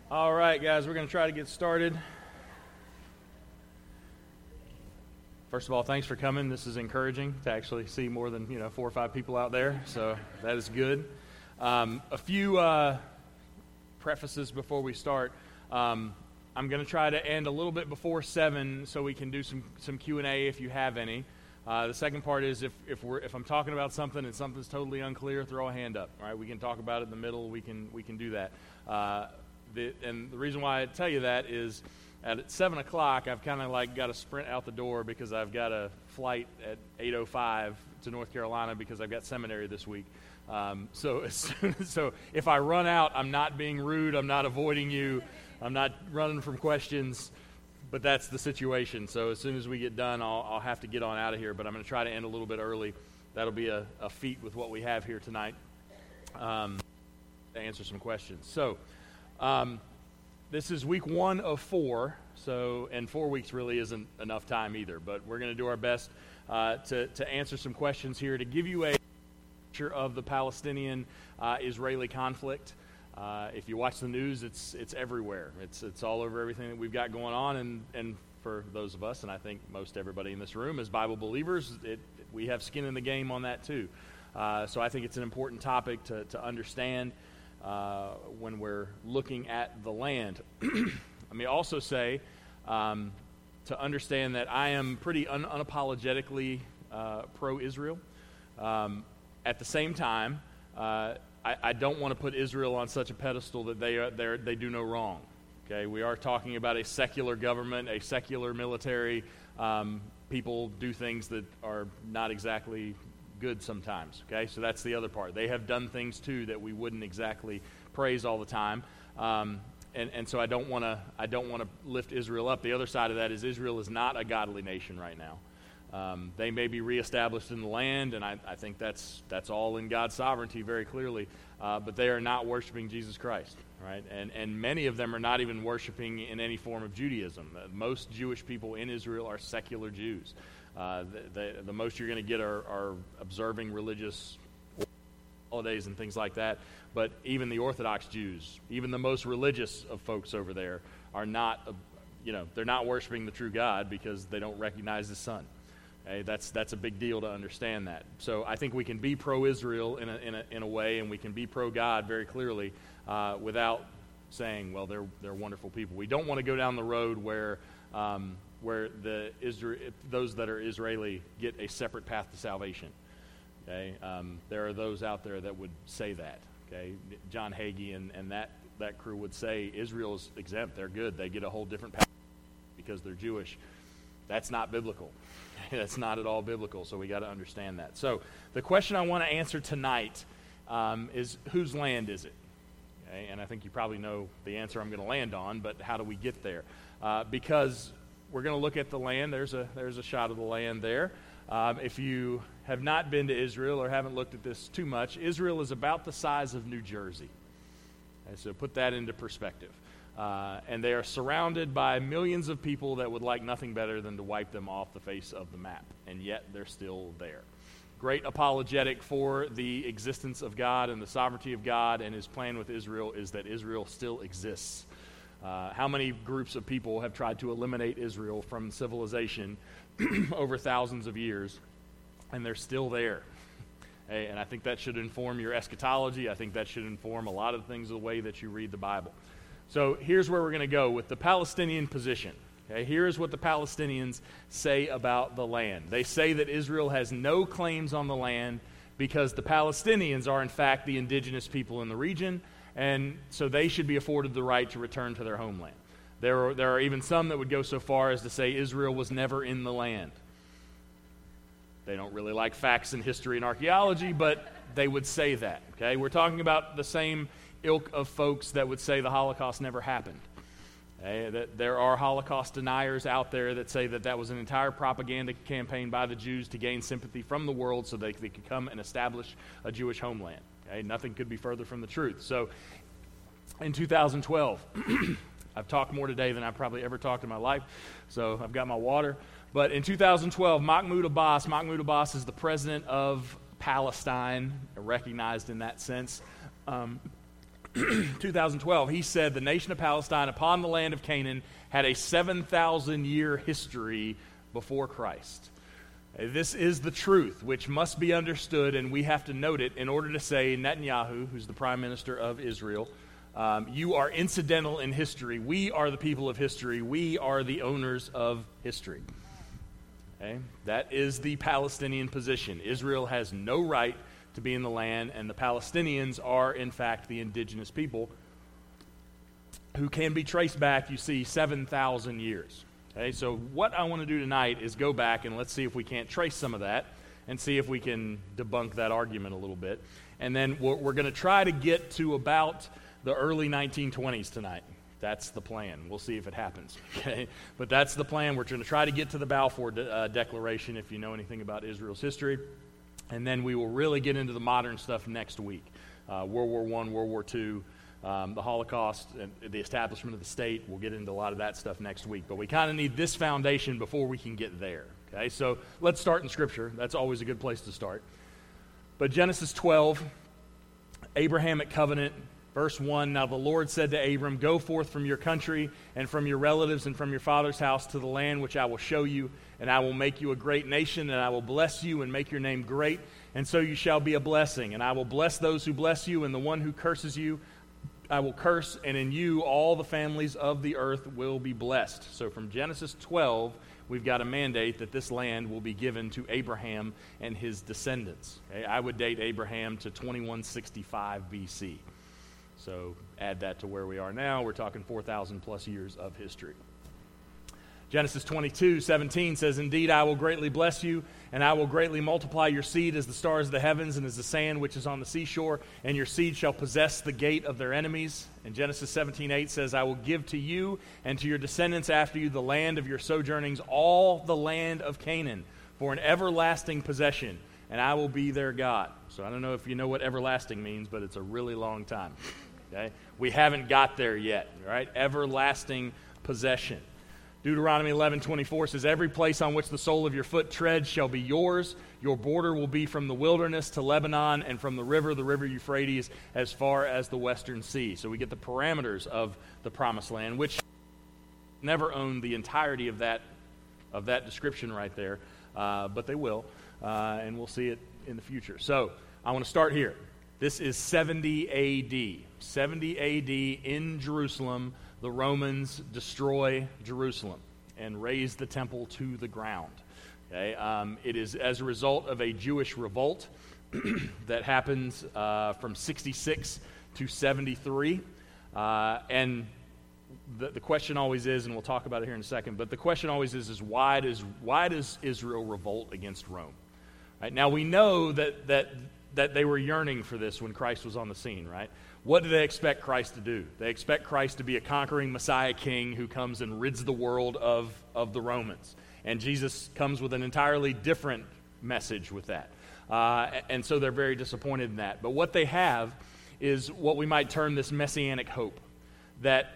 All right, guys, we're going to try to get started. First of all, thanks for coming. This is encouraging to actually see more than 4 or 5 people out there, so that is good. A few prefaces before we start. I'm going to try to end a little bit before 7 so we can do some Q&A if you have any. The second part is if I'm talking about something and something's totally unclear, throw a hand up. All right, we can talk about it in the middle. We can do that. And the reason why I tell you that is at 7 o'clock, I've kind of got to sprint out the door because I've got a flight at 8:05 to North Carolina because I've got seminary this week. So if I run out, I'm not being rude. I'm not avoiding you. I'm not running from questions. But that's the situation. So as soon as we get done, I'll have to get on out of here. But I'm going to try to end a little bit early. That'll be a feat with what we have here tonight to answer some questions. So this is week 1 of 4. And 4 weeks really isn't enough time either. But we're going to do our best to answer some questions here to give you a picture of the Palestinian-Israeli conflict. If you watch the news, it's everywhere. It's all over everything that we've got going on, and for those of us, and I think most everybody in this room, as Bible believers, we have skin in the game on that too. So I think it's an important topic to understand when we're looking at the land. Let me also say to understand that I am pretty unapologetically pro-Israel. At the same time, I don't want to put Israel on such a pedestal that they do no wrong. Okay, we are talking about a secular government, a secular military. People do things that are not exactly good sometimes. Okay, so that's the other part. They have done things too that we wouldn't exactly praise all the time. And so I don't want to lift Israel up. The other side of that is Israel is not a godly nation right now. They may be reestablished in the land, and I think that's all in God's sovereignty very clearly, but they are not worshiping Jesus Christ, right? And many of them are not even worshiping in any form of Judaism. Most Jewish people in Israel are secular Jews. The most you're going to get are observing religious holidays and things like that, but even the Orthodox Jews, even the most religious of folks over there, are not, they're not worshiping the true God because they don't recognize His Son. Okay, that's a big deal to understand that. So I think we can be pro-Israel in a way, and we can be pro-God very clearly without saying, well, they're wonderful people. We don't want to go down the road where those that are Israeli get a separate path to salvation. Okay, there are those out there that would say that. Okay, John Hagee and that crew would say Israel is exempt. They're good. They get a whole different path because they're Jewish. That's not biblical. That's not at all biblical, so we got to understand that. So the question I want to answer tonight is, whose land is it? Okay, and I think you probably know the answer I'm going to land on, but how do we get there? Because we're going to look at the land. There's a shot of the land there. If you have not been to Israel or haven't looked at this too much, Israel is about the size of New Jersey. Okay, so put that into perspective. And they are surrounded by millions of people that would like nothing better than to wipe them off the face of the map, and yet they're still there. Great apologetic for the existence of God and the sovereignty of God, and His plan with Israel is that Israel still exists. How many groups of people have tried to eliminate Israel from civilization over thousands of years, and they're still there? And I think that should inform your eschatology. I think that should inform a lot of things the way that you read the Bible. So here's where we're going to go with the Palestinian position. Okay, here's what the Palestinians say about the land. They say that Israel has no claims on the land because the Palestinians are in fact the indigenous people in the region, and so they should be afforded the right to return to their homeland. There are even some that would go so far as to say Israel was never in the land. They don't really like facts in history and archaeology, but they would say that. Okay, we're talking about the same ilk of folks that would say the Holocaust never happened. That there are Holocaust deniers out there that say that was an entire propaganda campaign by the Jews to gain sympathy from the world so they could come and establish a Jewish homeland. Okay? Nothing could be further from the truth. So in 2012, I've talked more today than I've probably ever talked in my life, so I've got my water. But in 2012, Mahmoud Abbas is the president of Palestine, recognized in that sense. 2012, he said the nation of Palestine upon the land of Canaan had a 7,000-year history before Christ. This is the truth, which must be understood, and we have to note it in order to say, Netanyahu, who's the prime minister of Israel, you are incidental in history. We are the people of history. We are the owners of history. Okay? That is the Palestinian position. Israel has no right to be in the land, and the Palestinians are, in fact, the indigenous people who can be traced back, you see, 7,000 years. Okay, so what I want to do tonight is go back and let's see if we can't trace some of that and see if we can debunk that argument a little bit. And then we're going to try to get to about the early 1920s tonight. That's the plan. We'll see if it happens. Okay, but that's the plan. We're going to try to get to the Balfour Declaration, if you know anything about Israel's history. And then we will really get into the modern stuff next week. World War I, World War II. The Holocaust, and the establishment of the state. We'll get into a lot of that stuff next week. But we kind of need this foundation before we can get there. Okay, so let's start in Scripture. That's always a good place to start. But Genesis 12, Abrahamic covenant, verse 1, Now the Lord said to Abram, Go forth from your country and from your relatives and from your father's house to the land which I will show you, and I will make you a great nation, and I will bless you and make your name great, and so you shall be a blessing. And I will bless those who bless you, and the one who curses you I will curse, and in you all the families of the earth will be blessed. So from Genesis 12, we've got a mandate that this land will be given to Abraham and his descendants. Okay? I would date Abraham to 2165 BC. So add that to where we are now. We're talking 4,000 plus years of history. Genesis 22:17 says, Indeed, I will greatly bless you, and I will greatly multiply your seed as the stars of the heavens and as the sand which is on the seashore, and your seed shall possess the gate of their enemies. And Genesis 17:8 says, I will give to you and to your descendants after you the land of your sojournings, all the land of Canaan, for an everlasting possession, and I will be their God. So I don't know if you know what everlasting means, but it's a really long time. Okay? We haven't got there yet, right? Everlasting possession. Deuteronomy 11:24 says, Every place on which the sole of your foot treads shall be yours. Your border will be from the wilderness to Lebanon, and from the river Euphrates, as far as the western sea. So we get the parameters of the promised land, which never owned the entirety of that description right there, but they will, and we'll see it in the future. So I want to start here. This is 70 A.D. 70 A.D. in Jerusalem. The Romans destroy Jerusalem and raze the temple to the ground. Okay? It is as a result of a Jewish revolt that happens from 66 to 73. And the question always is, and we'll talk about it here in a second, but the question always is why does Israel revolt against Rome? Right? Now we know that they were yearning for this when Christ was on the scene, right? What do they expect Christ to do? They expect Christ to be a conquering Messiah king who comes and rids the world of the Romans. And Jesus comes with an entirely different message with that. And so they're very disappointed in that. But what they have is what we might term this messianic hope. That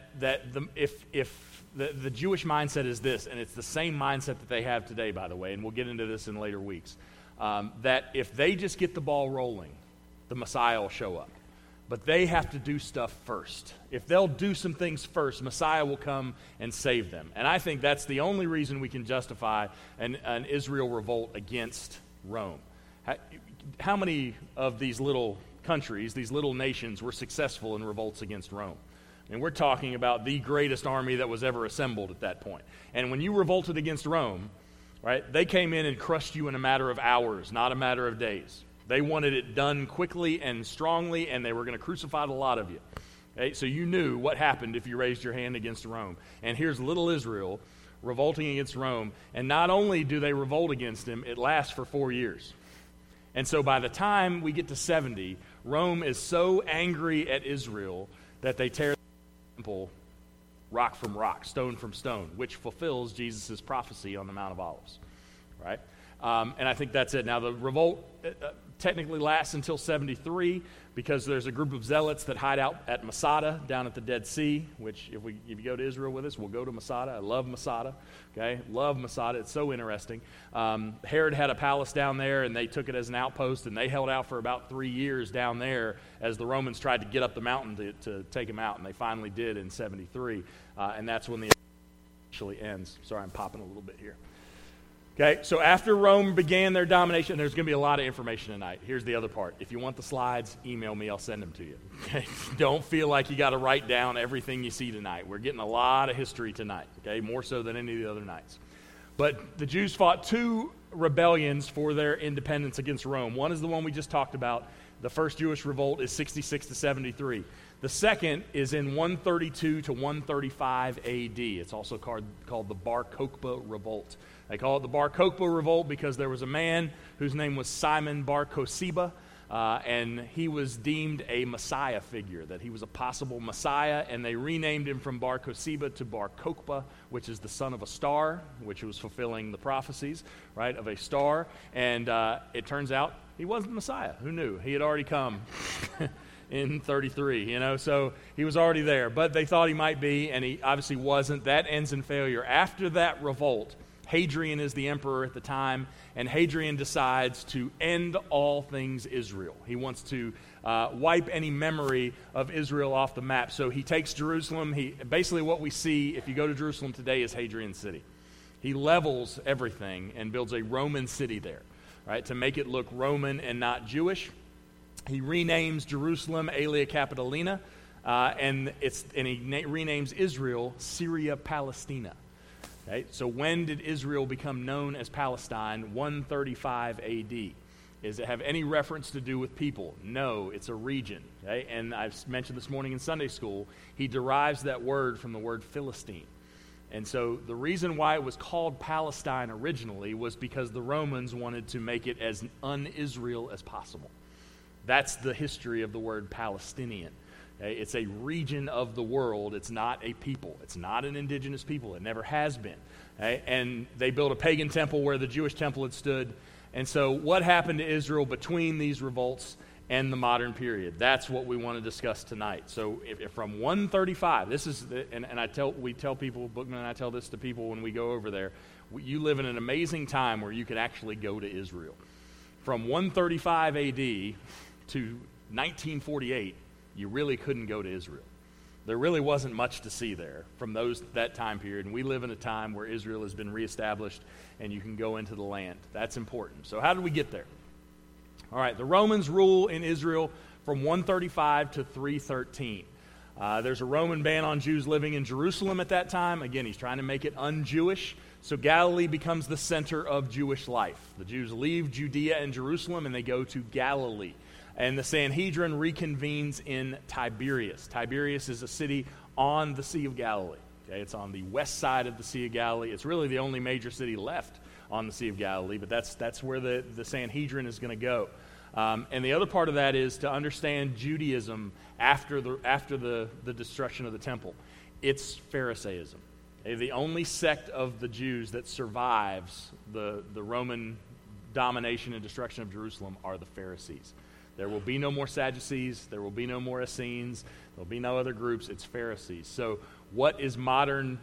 if the Jewish mindset is this, and it's the same mindset that they have today, by the way, and we'll get into this in later weeks, that if they just get the ball rolling, the Messiah will show up. But they have to do stuff first. If they'll do some things first, Messiah will come and save them. And I think that's the only reason we can justify an Israel revolt against Rome. How many of these little countries, these little nations, were successful in revolts against Rome? And we're talking about the greatest army that was ever assembled at that point. And when you revolted against Rome, right, they came in and crushed you in a matter of hours, not a matter of days. They wanted it done quickly and strongly, and they were going to crucify the lot of you. Okay? So you knew what happened if you raised your hand against Rome. And here's little Israel revolting against Rome. And not only do they revolt against him, it lasts for 4 years. And so by the time we get to 70, Rome is so angry at Israel that they tear the temple rock from rock, stone from stone, which fulfills Jesus' prophecy on the Mount of Olives. Right? And I think that's it. Now, the revolt technically lasts until 73 because there's a group of zealots that hide out at Masada down at the Dead Sea, which if you go to Israel with us, we'll go to Masada. I love Masada. Okay, love Masada. It's so interesting. Herod had a palace down there, and they took it as an outpost, and they held out for about 3 years down there as the Romans tried to get up the mountain to take him out, and they finally did in 73, and that's when the actually ends. Sorry, I'm popping a little bit here. Okay, so after Rome began their domination, there's going to be a lot of information tonight. Here's the other part. If you want the slides, email me. I'll send them to you. Okay? Don't feel like you got to write down everything you see tonight. We're getting a lot of history tonight, okay, more so than any of the other nights. But the Jews fought 2 rebellions for their independence against Rome. One is the one we just talked about. The first Jewish revolt is 66 to 73. The second is in 132 to 135 AD. It's also called the Bar Kokhba Revolt. They call it the Bar Kokhba Revolt because there was a man whose name was Simon Bar Kokhba, and he was deemed a Messiah figure, that he was a possible Messiah, and they renamed him from Bar Kokhba to Bar Kokhba, which is the son of a star, which was fulfilling the prophecies, right, of a star. And it turns out he wasn't Messiah. Who knew? He had already come in 33, so he was already there. But they thought he might be, and he obviously wasn't. That ends in failure. After that revolt, Hadrian is the emperor at the time, and Hadrian decides to end all things Israel. He wants to wipe any memory of Israel off the map. So he takes Jerusalem. Basically what we see if you go to Jerusalem today is Hadrian's city. He levels everything and builds a Roman city there, right, to make it look Roman and not Jewish. He renames Jerusalem Aelia Capitolina, and he renames Israel Syria Palestina. Okay, so when did Israel become known as Palestine? 135 AD. Does it have any reference to do with people? No, it's a region. Okay? And I've mentioned this morning in Sunday school, he derives that word from the word Philistine. And so the reason why it was called Palestine originally was because the Romans wanted to make it as un-Israel as possible. That's the history of the word Palestinian. Okay? It's a region of the world. It's not a people. It's not an indigenous people. It never has been. Okay? And they built a pagan temple where the Jewish temple had stood. And so what happened to Israel between these revolts and the modern period? That's what we want to discuss tonight. So if from 135, this is, we tell people, Bookman and I tell this to people when we go over there, you live in an amazing time where you could actually go to Israel. From 135 AD to 1948, you really couldn't go to Israel. There really wasn't much to see there from that time period, and we live in a time where Israel has been reestablished and you can go into the land. That's important. So how did we get there? All right, the Romans rule in Israel from 135 to 313. There's a Roman ban on Jews living in Jerusalem at that time. Again, he's trying to make it un-Jewish. So Galilee becomes the center of Jewish life. The Jews leave Judea and Jerusalem and they go to Galilee. And the Sanhedrin reconvenes in Tiberias. Tiberias is a city on the Sea of Galilee. Okay, it's on the west side of the Sea of Galilee. It's really the only major city left on the Sea of Galilee, but that's where the Sanhedrin is going to go. And the other part of that is to understand Judaism after the destruction of the temple. It's Pharisaism. Okay, the only sect of the Jews that survives the Roman domination and destruction of Jerusalem are the Pharisees. There will be no more Sadducees. There will be no more Essenes. There will be no other groups. It's Pharisees. So what is modern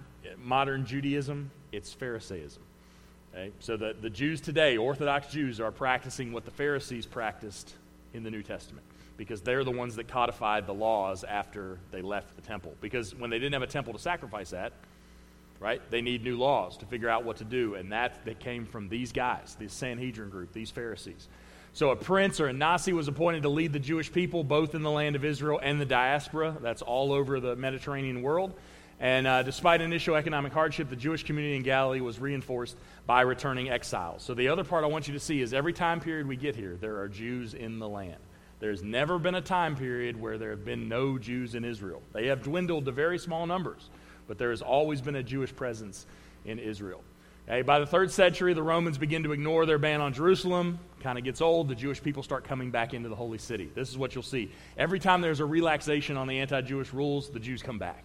Judaism? It's Pharisaism. Okay? So the Jews today, Orthodox Jews, are practicing what the Pharisees practiced in the New Testament because they're the ones that codified the laws after they left the temple. Because when they didn't have a temple to sacrifice at, right, they need new laws to figure out what to do. And that came from these guys, this Sanhedrin group, these Pharisees. So a prince or a Nasi was appointed to lead the Jewish people both in the land of Israel and the diaspora. That's all over the Mediterranean world. And despite initial economic hardship, the Jewish community in Galilee was reinforced by returning exiles. So the other part I want you to see is every time period we get here, there are Jews in the land. There's never been a time period where there have been no Jews in Israel. They have dwindled to very small numbers, but there has always been a Jewish presence in Israel. Okay, by the 3rd century, the Romans begin to ignore their ban on Jerusalem. Kind of gets old. The Jewish people start coming back into the holy city. This is what you'll see. Every time there's a relaxation on the anti-Jewish rules, the Jews come back.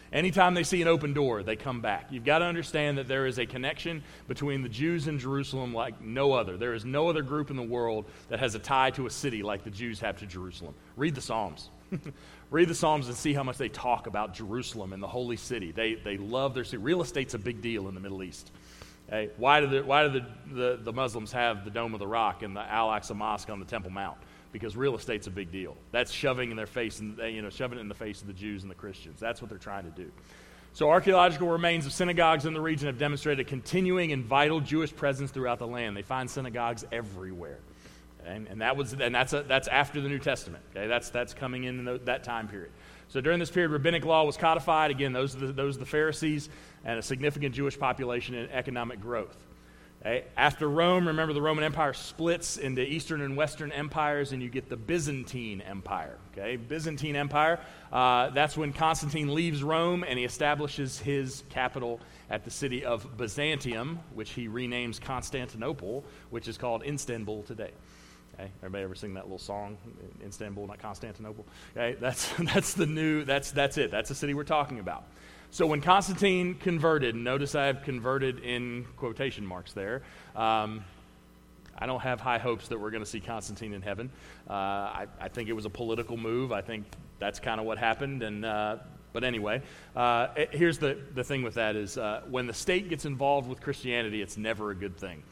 Anytime they see an open door, they come back. You've got to understand that there is a connection between the Jews and Jerusalem like no other. There is no other group in the world that has a tie to a city like the Jews have to Jerusalem. Read the Psalms. Read the Psalms and see how much they talk about Jerusalem and the holy city. They love their city. Real estate's a big deal in the Middle East. Okay? Why do the Muslims have the Dome of the Rock and the Al-Aqsa Mosque on the Temple Mount? Because real estate's a big deal. That's shoving in their face, and shoving it in the face of the Jews and the Christians. That's what they're trying to do. So archaeological remains of synagogues in the region have demonstrated a continuing and vital Jewish presence throughout the land. They find synagogues everywhere, okay? And that's after the New Testament. Okay, that's coming in that time period. So during this period, rabbinic law was codified. Again, those are the Pharisees and a significant Jewish population and economic growth. Okay. After Rome, remember the Roman Empire splits into Eastern and Western empires, and you get the Byzantine Empire. Okay, Byzantine Empire, that's when Constantine leaves Rome and he establishes his capital at the city of Byzantium, which he renames Constantinople, which is called Istanbul today. Okay. Everybody ever sing that little song, Istanbul, not Constantinople? Okay, that's it. That's the city we're talking about. So when Constantine converted, notice I have converted in quotation marks there. I don't have high hopes that we're going to see Constantine in heaven. I think it was a political move. I think that's kind of what happened. But anyway, here's the thing with that is when the state gets involved with Christianity, it's never a good thing.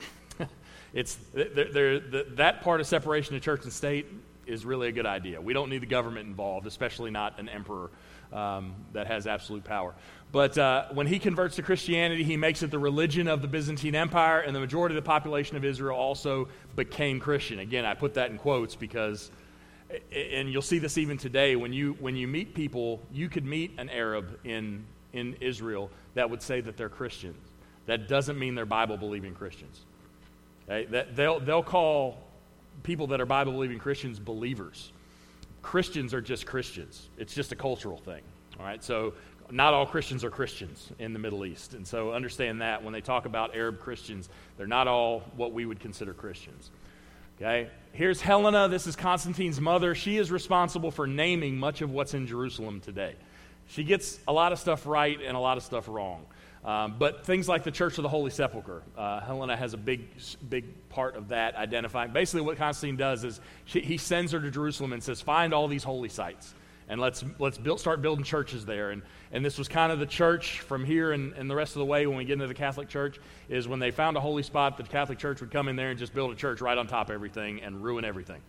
That part of separation of church and state is really a good idea. We don't need the government involved, especially not an emperor that has absolute power. But when he converts to Christianity, he makes it the religion of the Byzantine Empire, and the majority of the population of Israel also became Christian. Again, I put that in quotes because, and you'll see this even today, when you meet people, you could meet an Arab in Israel that would say that they're Christians. That doesn't mean they're Bible-believing Christians. Okay? They'll call people that are Bible-believing Christians believers. Christians are just Christians. It's just a cultural thing. All right, so not all Christians are Christians in the Middle East. And so understand that when they talk about Arab Christians, they're not all what we would consider Christians. Okay, here's Helena. This is Constantine's mother. She is responsible for naming much of what's in Jerusalem today. She gets a lot of stuff right and a lot of stuff wrong. But things like the Church of the Holy Sepulchre, Helena has a big part of that identifying. Basically what Constantine does is he sends her to Jerusalem and says, find all these holy sites, and let's start building churches there. And this was kind of the church from here and the rest of the way when we get into the Catholic Church, is when they found a holy spot, the Catholic Church would come in there and just build a church right on top of everything and ruin everything.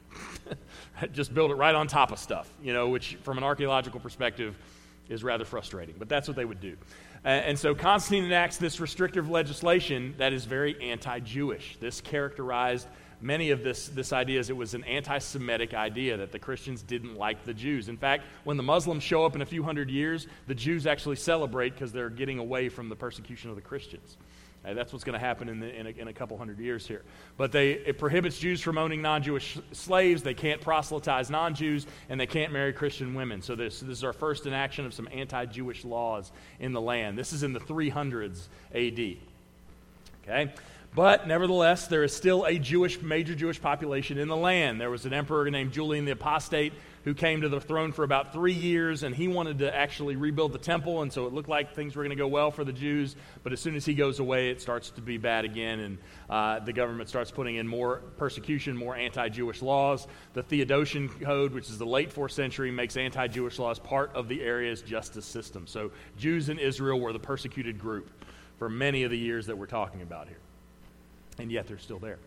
Just build it right on top of stuff, which from an archaeological perspective is rather frustrating. But that's what they would do. And so Constantine enacts this restrictive legislation that is very anti-Jewish. This characterized many of this idea as it was an anti-Semitic idea that the Christians didn't like the Jews. In fact, when the Muslims show up in a few hundred years, the Jews actually celebrate because they're getting away from the persecution of the Christians. That's what's going to happen in a couple hundred years here. But it prohibits Jews from owning non-Jewish slaves. They can't proselytize non-Jews, and they can't marry Christian women. So this is our first enaction of some anti-Jewish laws in the land. This is in the 300s A.D. Okay? But nevertheless, there is still a major Jewish population in the land. There was an emperor named Julian the Apostate who came to the throne for about 3 years, and he wanted to actually rebuild the temple, and so it looked like things were going to go well for the Jews. But as soon as he goes away, it starts to be bad again, and the government starts putting in more persecution, more anti-Jewish laws. The Theodosian Code, which is the late 4th century, makes anti-Jewish laws part of the area's justice system. So Jews in Israel were the persecuted group for many of the years that we're talking about here. And yet they're still there.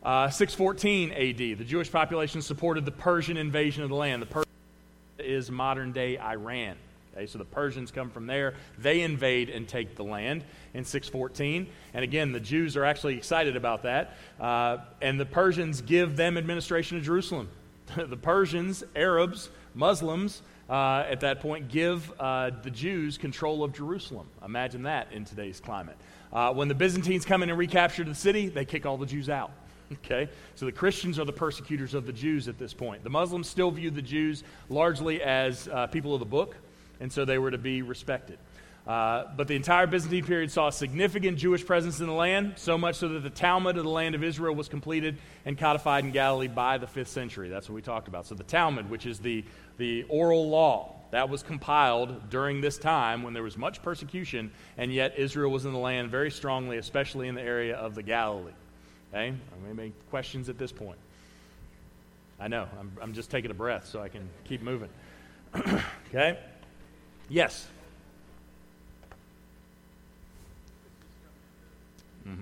614 A.D., the Jewish population supported the Persian invasion of the land. The Persian is modern-day Iran. Okay, so the Persians come from there. They invade and take the land in 614. And again, the Jews are actually excited about that. And the Persians give them administration of Jerusalem. The Persians, Arabs, Muslims, at that point, give the Jews control of Jerusalem. Imagine that in today's climate. When the Byzantines come in and recapture the city, they kick all the Jews out. Okay? So the Christians are the persecutors of the Jews at this point. The Muslims still view the Jews largely as people of the book, and so they were to be respected. But the entire Byzantine period saw a significant Jewish presence in the land, so much so that the Talmud of the land of Israel was completed and codified in Galilee by the 5th century. That's what we talked about. So the Talmud, which is the oral law, that was compiled during this time when there was much persecution, and yet Israel was in the land very strongly, especially in the area of the Galilee. Okay? Any questions at this point? I know. I'm just taking a breath so I can keep moving. Okay? Yes? Mm-hmm.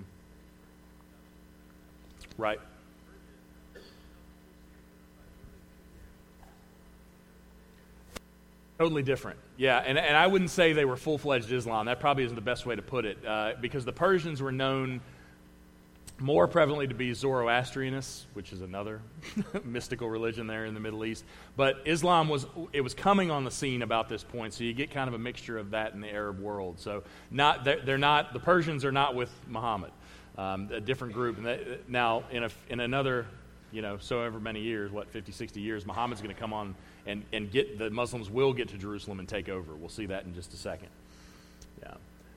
Right. Totally different. Yeah, and I wouldn't say they were full-fledged Islam. That probably isn't the best way to put it, because the Persians were known more prevalently to be Zoroastrianists, which is another mystical religion there in the Middle East. But Islam was coming on the scene about this point, so you get kind of a mixture of that in the Arab world. So the Persians are not with Muhammad, a different group. And now in another, so ever many years, 50, 60 years, Muhammad's going to come on and the Muslims will get to Jerusalem and take over. We'll see that in just a second. Yeah.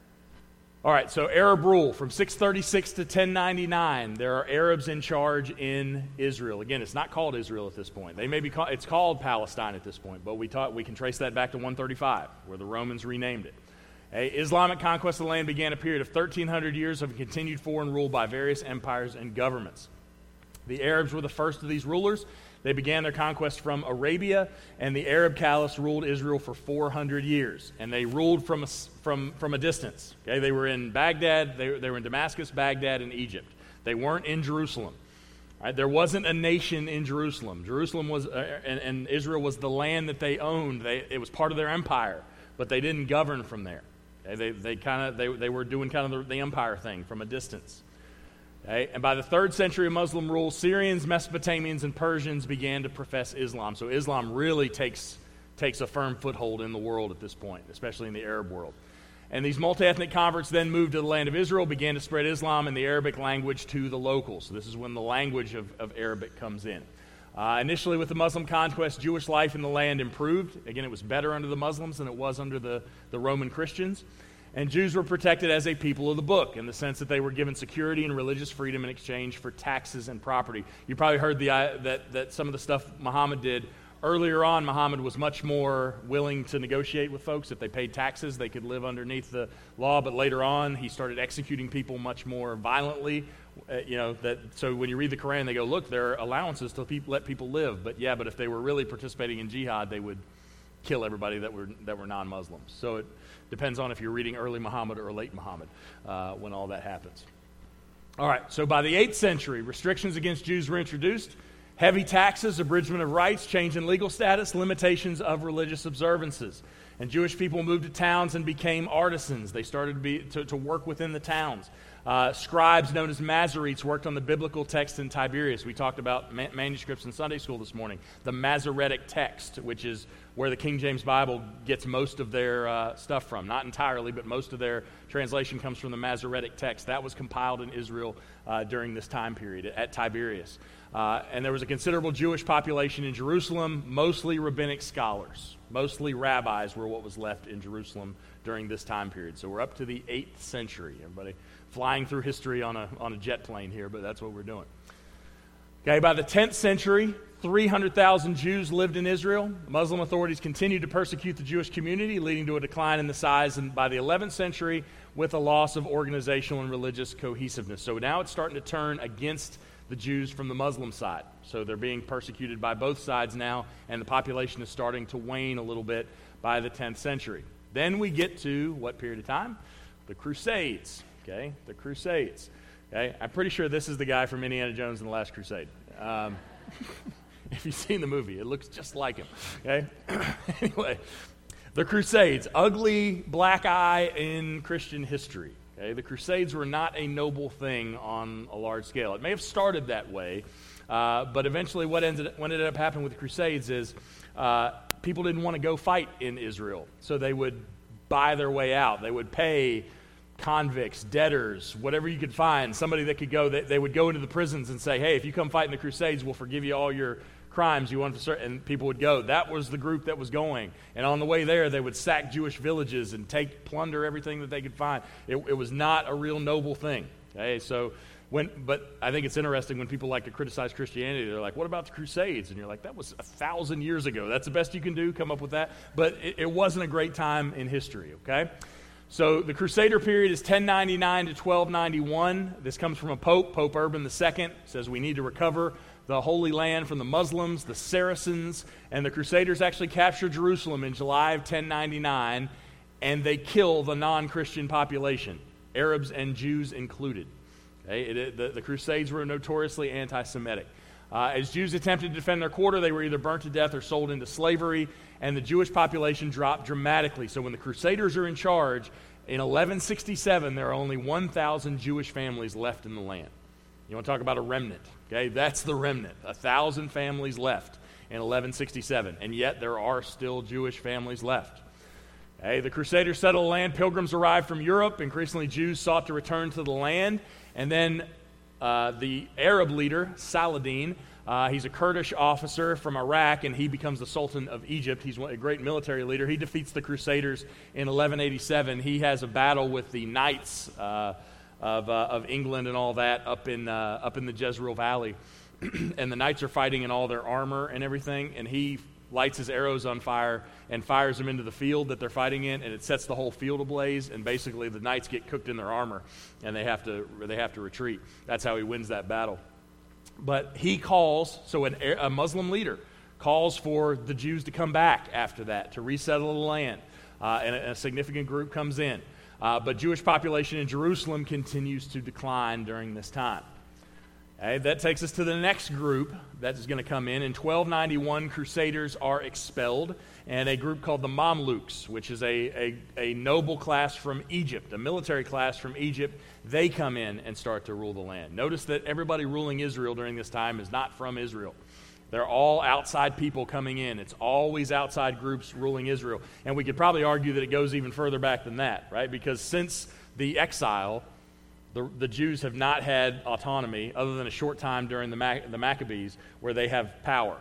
All right, so Arab rule from 636 to 1099. There are Arabs in charge in Israel. Again, it's not called Israel at this point. It's called Palestine at this point, but we can trace that back to 135, where the Romans renamed it. Islamic conquest of the land began a period of 1,300 years of continued foreign rule by various empires and governments. The Arabs were the first of these rulers. They began their conquest from Arabia, and the Arab caliphs ruled Israel for 400 years. And they ruled from a distance. Okay? They were in Baghdad, they were in Damascus, Baghdad, and Egypt. They weren't in Jerusalem. Right? There wasn't a nation in Jerusalem. Jerusalem was, and Israel was the land that they owned. It was part of their empire, but they didn't govern from there. Okay? They were doing kind of the empire thing from a distance. Okay? And by the 3rd century of Muslim rule, Syrians, Mesopotamians, and Persians began to profess Islam. So Islam really takes a firm foothold in the world at this point, especially in the Arab world. And these multi-ethnic converts then moved to the land of Israel, began to spread Islam and the Arabic language to the locals. So this is when the language of Arabic comes in. Initially, with the Muslim conquest, Jewish life in the land improved. Again, it was better under the Muslims than it was under the Roman Christians. And Jews were protected as a people of the book in the sense that they were given security and religious freedom in exchange for taxes and property. You probably heard that some of the stuff Muhammad did. Earlier on, Muhammad was much more willing to negotiate with folks. If they paid taxes, they could live underneath the law. But later on, he started executing people much more violently. So when you read the Quran, they go, look, there are allowances to let people live. But if they were really participating in jihad, they would kill everybody that were non-Muslims. So it depends on if you're reading early Muhammad or late Muhammad when all that happens. All right, so by the 8th century, restrictions against Jews were introduced. Heavy taxes, abridgment of rights, change in legal status, limitations of religious observances. And Jewish people moved to towns and became artisans. They started to work within the towns. Scribes known as Masoretes worked on the biblical text in Tiberias. We talked about manuscripts in Sunday school this morning. The Masoretic text, which is where the King James Bible gets most of their stuff from. Not entirely, but most of their translation comes from the Masoretic text. That was compiled in Israel during this time period at Tiberias. And there was a considerable Jewish population in Jerusalem, mostly rabbinic scholars. Mostly rabbis were what was left in Jerusalem during this time period. So we're up to the 8th century. Everybody flying through history on a jet plane here, but that's what we're doing. Okay, by the 10th century, 300,000 Jews lived in Israel. Muslim authorities continued to persecute the Jewish community, leading to a decline in the size, and by the 11th century, with a loss of organizational and religious cohesiveness. So now it's starting to turn against the Jews from the Muslim side. So they're being persecuted by both sides now, and the population is starting to wane a little bit by the 10th century. Then we get to what period of time? The Crusades. Okay, the Crusades. Okay, I'm pretty sure this is the guy from Indiana Jones and the Last Crusade. If you've seen the movie, it looks just like him. Okay, anyway, the Crusades, ugly black eye in Christian history. Okay, the Crusades were not a noble thing on a large scale. It may have started that way, but eventually what ended up happening with the Crusades is people didn't want to go fight in Israel, so they would buy their way out. They would pay convicts, debtors, whatever you could find, somebody that could go, they would go into the prisons and say, hey, if you come fight in the Crusades, we'll forgive you all your crimes you want to, and people would go. That was the group that was going. And on the way there, they would sack Jewish villages and plunder everything that they could find. It was not a real noble thing. Okay, so But I think it's interesting when people like to criticize Christianity. They're like, what about the Crusades? And you're like, that was 1,000 years ago. That's the best you can do, come up with that? But it wasn't a great time in history, okay? So the Crusader period is 1099 to 1291. This comes from a pope, Pope Urban II, says we need to recover the Holy Land from the Muslims, the Saracens, and the Crusaders actually capture Jerusalem in July of 1099, and they kill the non-Christian population, Arabs and Jews included. Okay? The Crusades were notoriously anti-Semitic. As Jews attempted to defend their quarter, they were either burnt to death or sold into slavery, and the Jewish population dropped dramatically. So when the Crusaders are in charge, in 1167, there are only 1,000 Jewish families left in the land. You want to talk about a remnant, okay? That's the remnant. 1,000 families left in 1167, and yet there are still Jewish families left. Okay? The Crusaders settled the land. Pilgrims arrived from Europe. Increasingly, Jews sought to return to the land, and then the Arab leader, Saladin, he's a Kurdish officer from Iraq, and he becomes the Sultan of Egypt. He's a great military leader. He defeats the Crusaders in 1187. He has a battle with the Knights of England and all that up in the Jezreel Valley. And the Knights are fighting in all their armor and everything, and he lights his arrows on fire and fires them into the field that they're fighting in, and it sets the whole field ablaze, and basically the Knights get cooked in their armor, and they have to retreat. That's how he wins that battle. But he calls, so a Muslim leader calls for the Jews to come back after that, to resettle the land, and a significant group comes in. But Jewish population in Jerusalem continues to decline during this time. Okay, that takes us to the next group that is going to come in. In 1291, Crusaders are expelled, and a group called the Mamluks, which is a noble class from Egypt, a military class from Egypt, they come in and start to rule the land. Notice that everybody ruling Israel during this time is not from Israel. They're all outside people coming in. It's always outside groups ruling Israel. And we could probably argue that it goes even further back than that, right? Because since the exile, the Jews have not had autonomy other than a short time during the Maccabees where they have power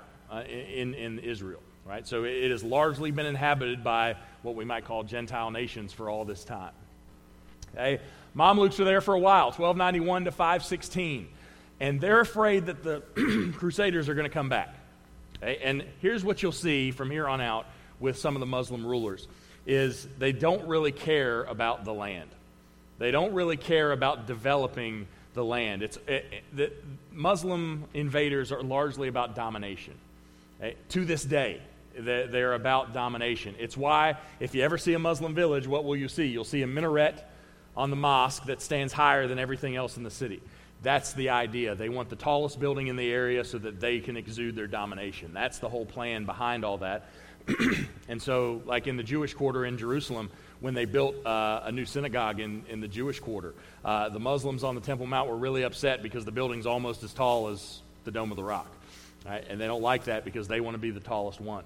in Israel, right? So it has largely been inhabited by what we might call Gentile nations for all this time. Okay? Mamluks are there for a while, 1291 to 516. And they're afraid that the Crusaders are going to come back. Okay? And here's what you'll see from here on out with some of the Muslim rulers, is they don't really care about the land. They don't really care about developing the land. The Muslim invaders are largely about domination. Okay? To this day, they're about domination. It's why, if you ever see a Muslim village, what will you see? You'll see a minaret on the mosque that stands higher than everything else in the city. That's the idea. They want the tallest building in the area so that they can exude their domination. That's the whole plan behind all that. And so, like in the Jewish quarter in Jerusalem, when they built a new synagogue in the Jewish quarter, the Muslims on the Temple Mount were really upset because the building's almost as tall as the Dome of the Rock. Right? And they don't like that because they want to be the tallest one.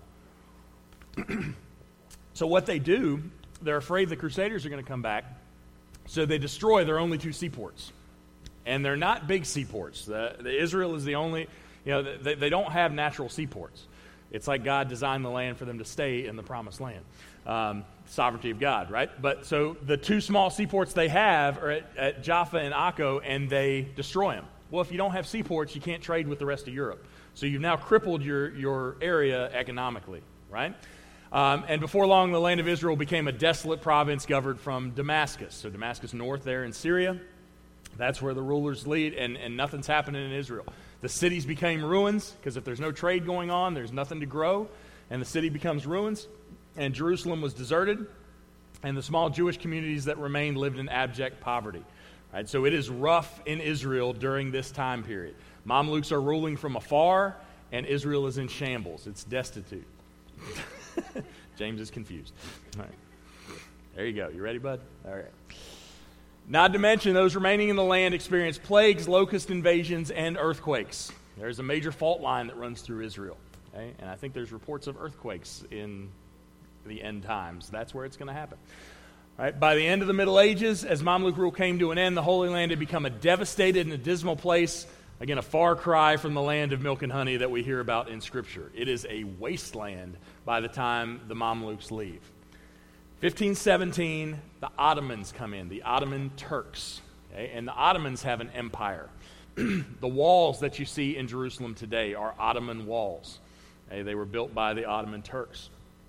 So what they do, they're afraid the Crusaders are going to come back, so they destroy their only two seaports. And they're not big seaports. Israel is the only, they don't have natural seaports. It's like God designed the land for them to stay in the promised land. Sovereignty of God, right? But so the two small seaports they have are at Jaffa and Akko, and they destroy them. Well, if you don't have seaports, you can't trade with the rest of Europe. So you've now crippled your area economically, right? And before long, the land of Israel became a desolate province governed from Damascus. So Damascus north there in Syria. That's where the rulers lead, and nothing's happening in Israel. The cities became ruins, because if there's no trade going on, there's nothing to grow, and the city becomes ruins, and Jerusalem was deserted, and the small Jewish communities that remained lived in abject poverty. Right? So it is rough in Israel during this time period. Mamluks are ruling from afar, and Israel is in shambles. It's destitute. James is confused. All right. There you go. You ready, bud? All right. Not to mention, those remaining in the land experienced plagues, locust invasions, and earthquakes. There's a major fault line that runs through Israel. Okay? And I think there's reports of earthquakes in the end times. That's where it's going to happen. All right? By the end of the Middle Ages, as Mamluk rule came to an end, the Holy Land had become a devastated and a dismal place. Again, a far cry from the land of milk and honey that we hear about in Scripture. It is a wasteland by the time the Mamluks leave. 1517, the Ottomans come in, the Ottoman Turks. Okay? And the Ottomans have an empire. The walls that you see in Jerusalem today are Ottoman walls. Okay? They were built by the Ottoman Turks.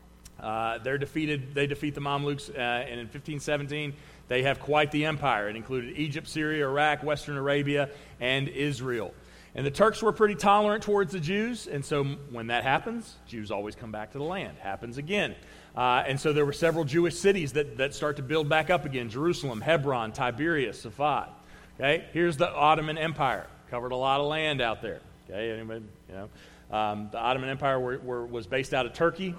They defeat the Mamluks, and in 1517, they have quite the empire. It included Egypt, Syria, Iraq, Western Arabia, and Israel. And the Turks were pretty tolerant towards the Jews, and so when that happens, Jews always come back to the land. Happens again. And so there were several Jewish cities that start to build back up again. Jerusalem, Hebron, Tiberias, Safad. Okay, here's the Ottoman Empire. Covered a lot of land out there. Okay, anybody, the Ottoman Empire was based out of Turkey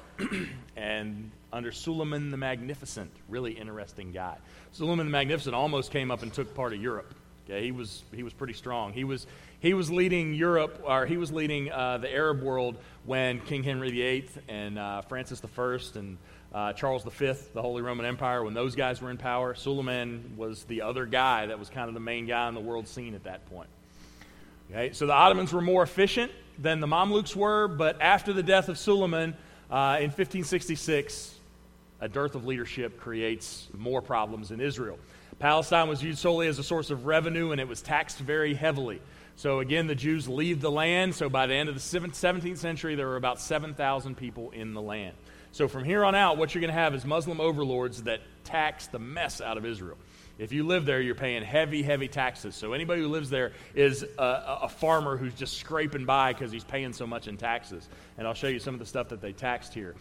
and under Suleiman the Magnificent. Really interesting guy. Suleiman the Magnificent almost came up and took part of Europe. Okay, he was pretty strong. He was leading Europe, or he was leading the Arab world when King Henry VIII and Francis I and Charles V, the Holy Roman Empire, when those guys were in power. Suleiman was the other guy that was kind of the main guy on the world scene at that point. Okay, so the Ottomans were more efficient than the Mamluks were, but after the death of Suleiman in 1566, a dearth of leadership creates more problems in Israel. Palestine was viewed solely as a source of revenue, and it was taxed very heavily. So again, the Jews leave the land. So by the end of the 17th century, there were about 7,000 people in the land. So from here on out, what you're going to have is Muslim overlords that tax the mess out of Israel. If you live there, you're paying heavy, heavy taxes. So anybody who lives there is a farmer who's just scraping by because he's paying so much in taxes. And I'll show you some of the stuff that they taxed here.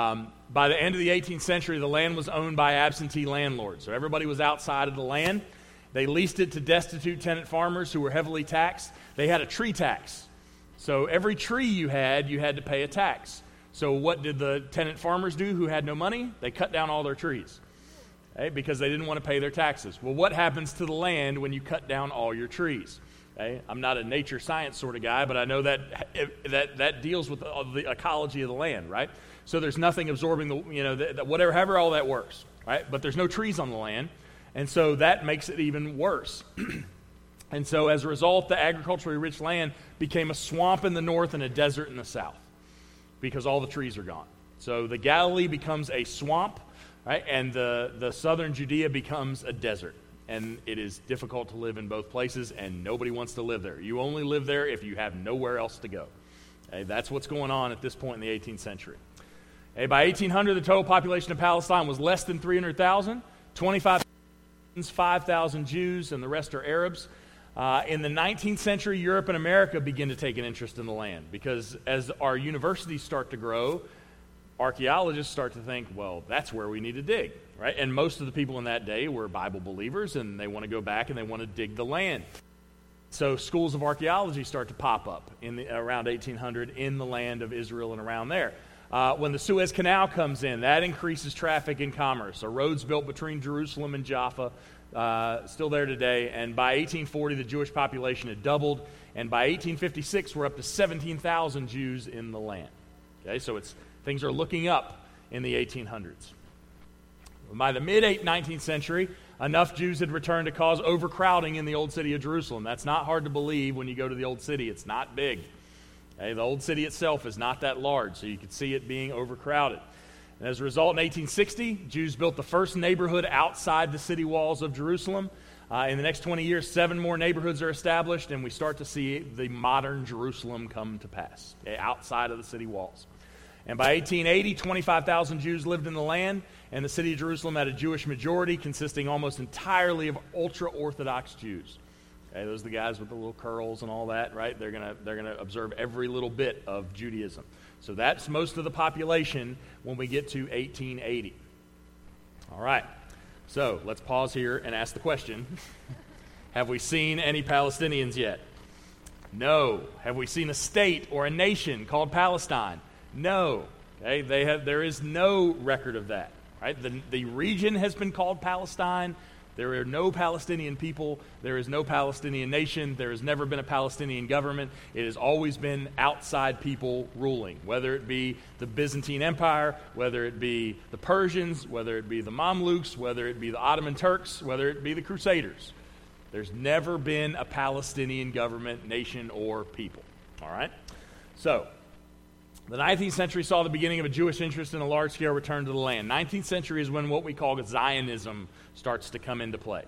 By the end of the 18th century, the land was owned by absentee landlords. So everybody was outside of the land. They leased it to destitute tenant farmers who were heavily taxed. They had a tree tax. So every tree you had to pay a tax. So what did the tenant farmers do who had no money? They cut down all their trees, okay, because they didn't want to pay their taxes. Well, what happens to the land when you cut down all your trees? Okay? I'm not a nature science sort of guy, but I know that deals with the ecology of the land, right? So there's nothing absorbing however all that works, right? But there's no trees on the land. And so that makes it even worse. And so as a result, the agriculturally rich land became a swamp in the north and a desert in the south because all the trees are gone. So the Galilee becomes a swamp, right? And the southern Judea becomes a desert. And it is difficult to live in both places, and nobody wants to live there. You only live there if you have nowhere else to go. Okay? That's what's going on at this point in the 18th century. Okay? By 1800, the total population of Palestine was less than 300,000, 5,000 Jews, and the rest are Arabs. In the 19th century, Europe and America begin to take an interest in the land because as our universities start to grow, archaeologists start to think, well, that's where we need to dig, right? And most of the people in that day were Bible believers, and they want to go back and they want to dig the land. So schools of archaeology start to pop up around 1800 in the land of Israel and around there. When the Suez Canal comes in, that increases traffic and commerce. A road's built between Jerusalem and Jaffa, still there today. And by 1840, the Jewish population had doubled. And by 1856, we're up to 17,000 Jews in the land. Okay, so things are looking up in the 1800s. By the mid-19th century, enough Jews had returned to cause overcrowding in the old city of Jerusalem. That's not hard to believe when you go to the old city. It's not big. Okay, the old city itself is not that large, so you could see it being overcrowded. And as a result, in 1860, Jews built the first neighborhood outside the city walls of Jerusalem. In the next 20 years, 7 more neighborhoods are established, and we start to see the modern Jerusalem come to pass, okay, outside of the city walls. And by 1880, 25,000 Jews lived in the land, and the city of Jerusalem had a Jewish majority consisting almost entirely of ultra-Orthodox Jews. Okay, those are the guys with the little curls and all that, right? They're gonna observe every little bit of Judaism. So that's most of the population when we get to 1880. All right, so let's pause here and ask the question, have we seen any Palestinians yet? No. Have we seen a state or a nation called Palestine? No. Okay, there is no record of that. Right? The region has been called Palestine. There are no Palestinian people. There is no Palestinian nation. There has never been a Palestinian government. It has always been outside people ruling, whether it be the Byzantine Empire, whether it be the Persians, whether it be the Mamluks, whether it be the Ottoman Turks, whether it be the Crusaders. There's never been a Palestinian government, nation, or people. All right? So, the 19th century saw the beginning of a Jewish interest in a large-scale return to the land. 19th century is when what we call Zionism starts to come into play.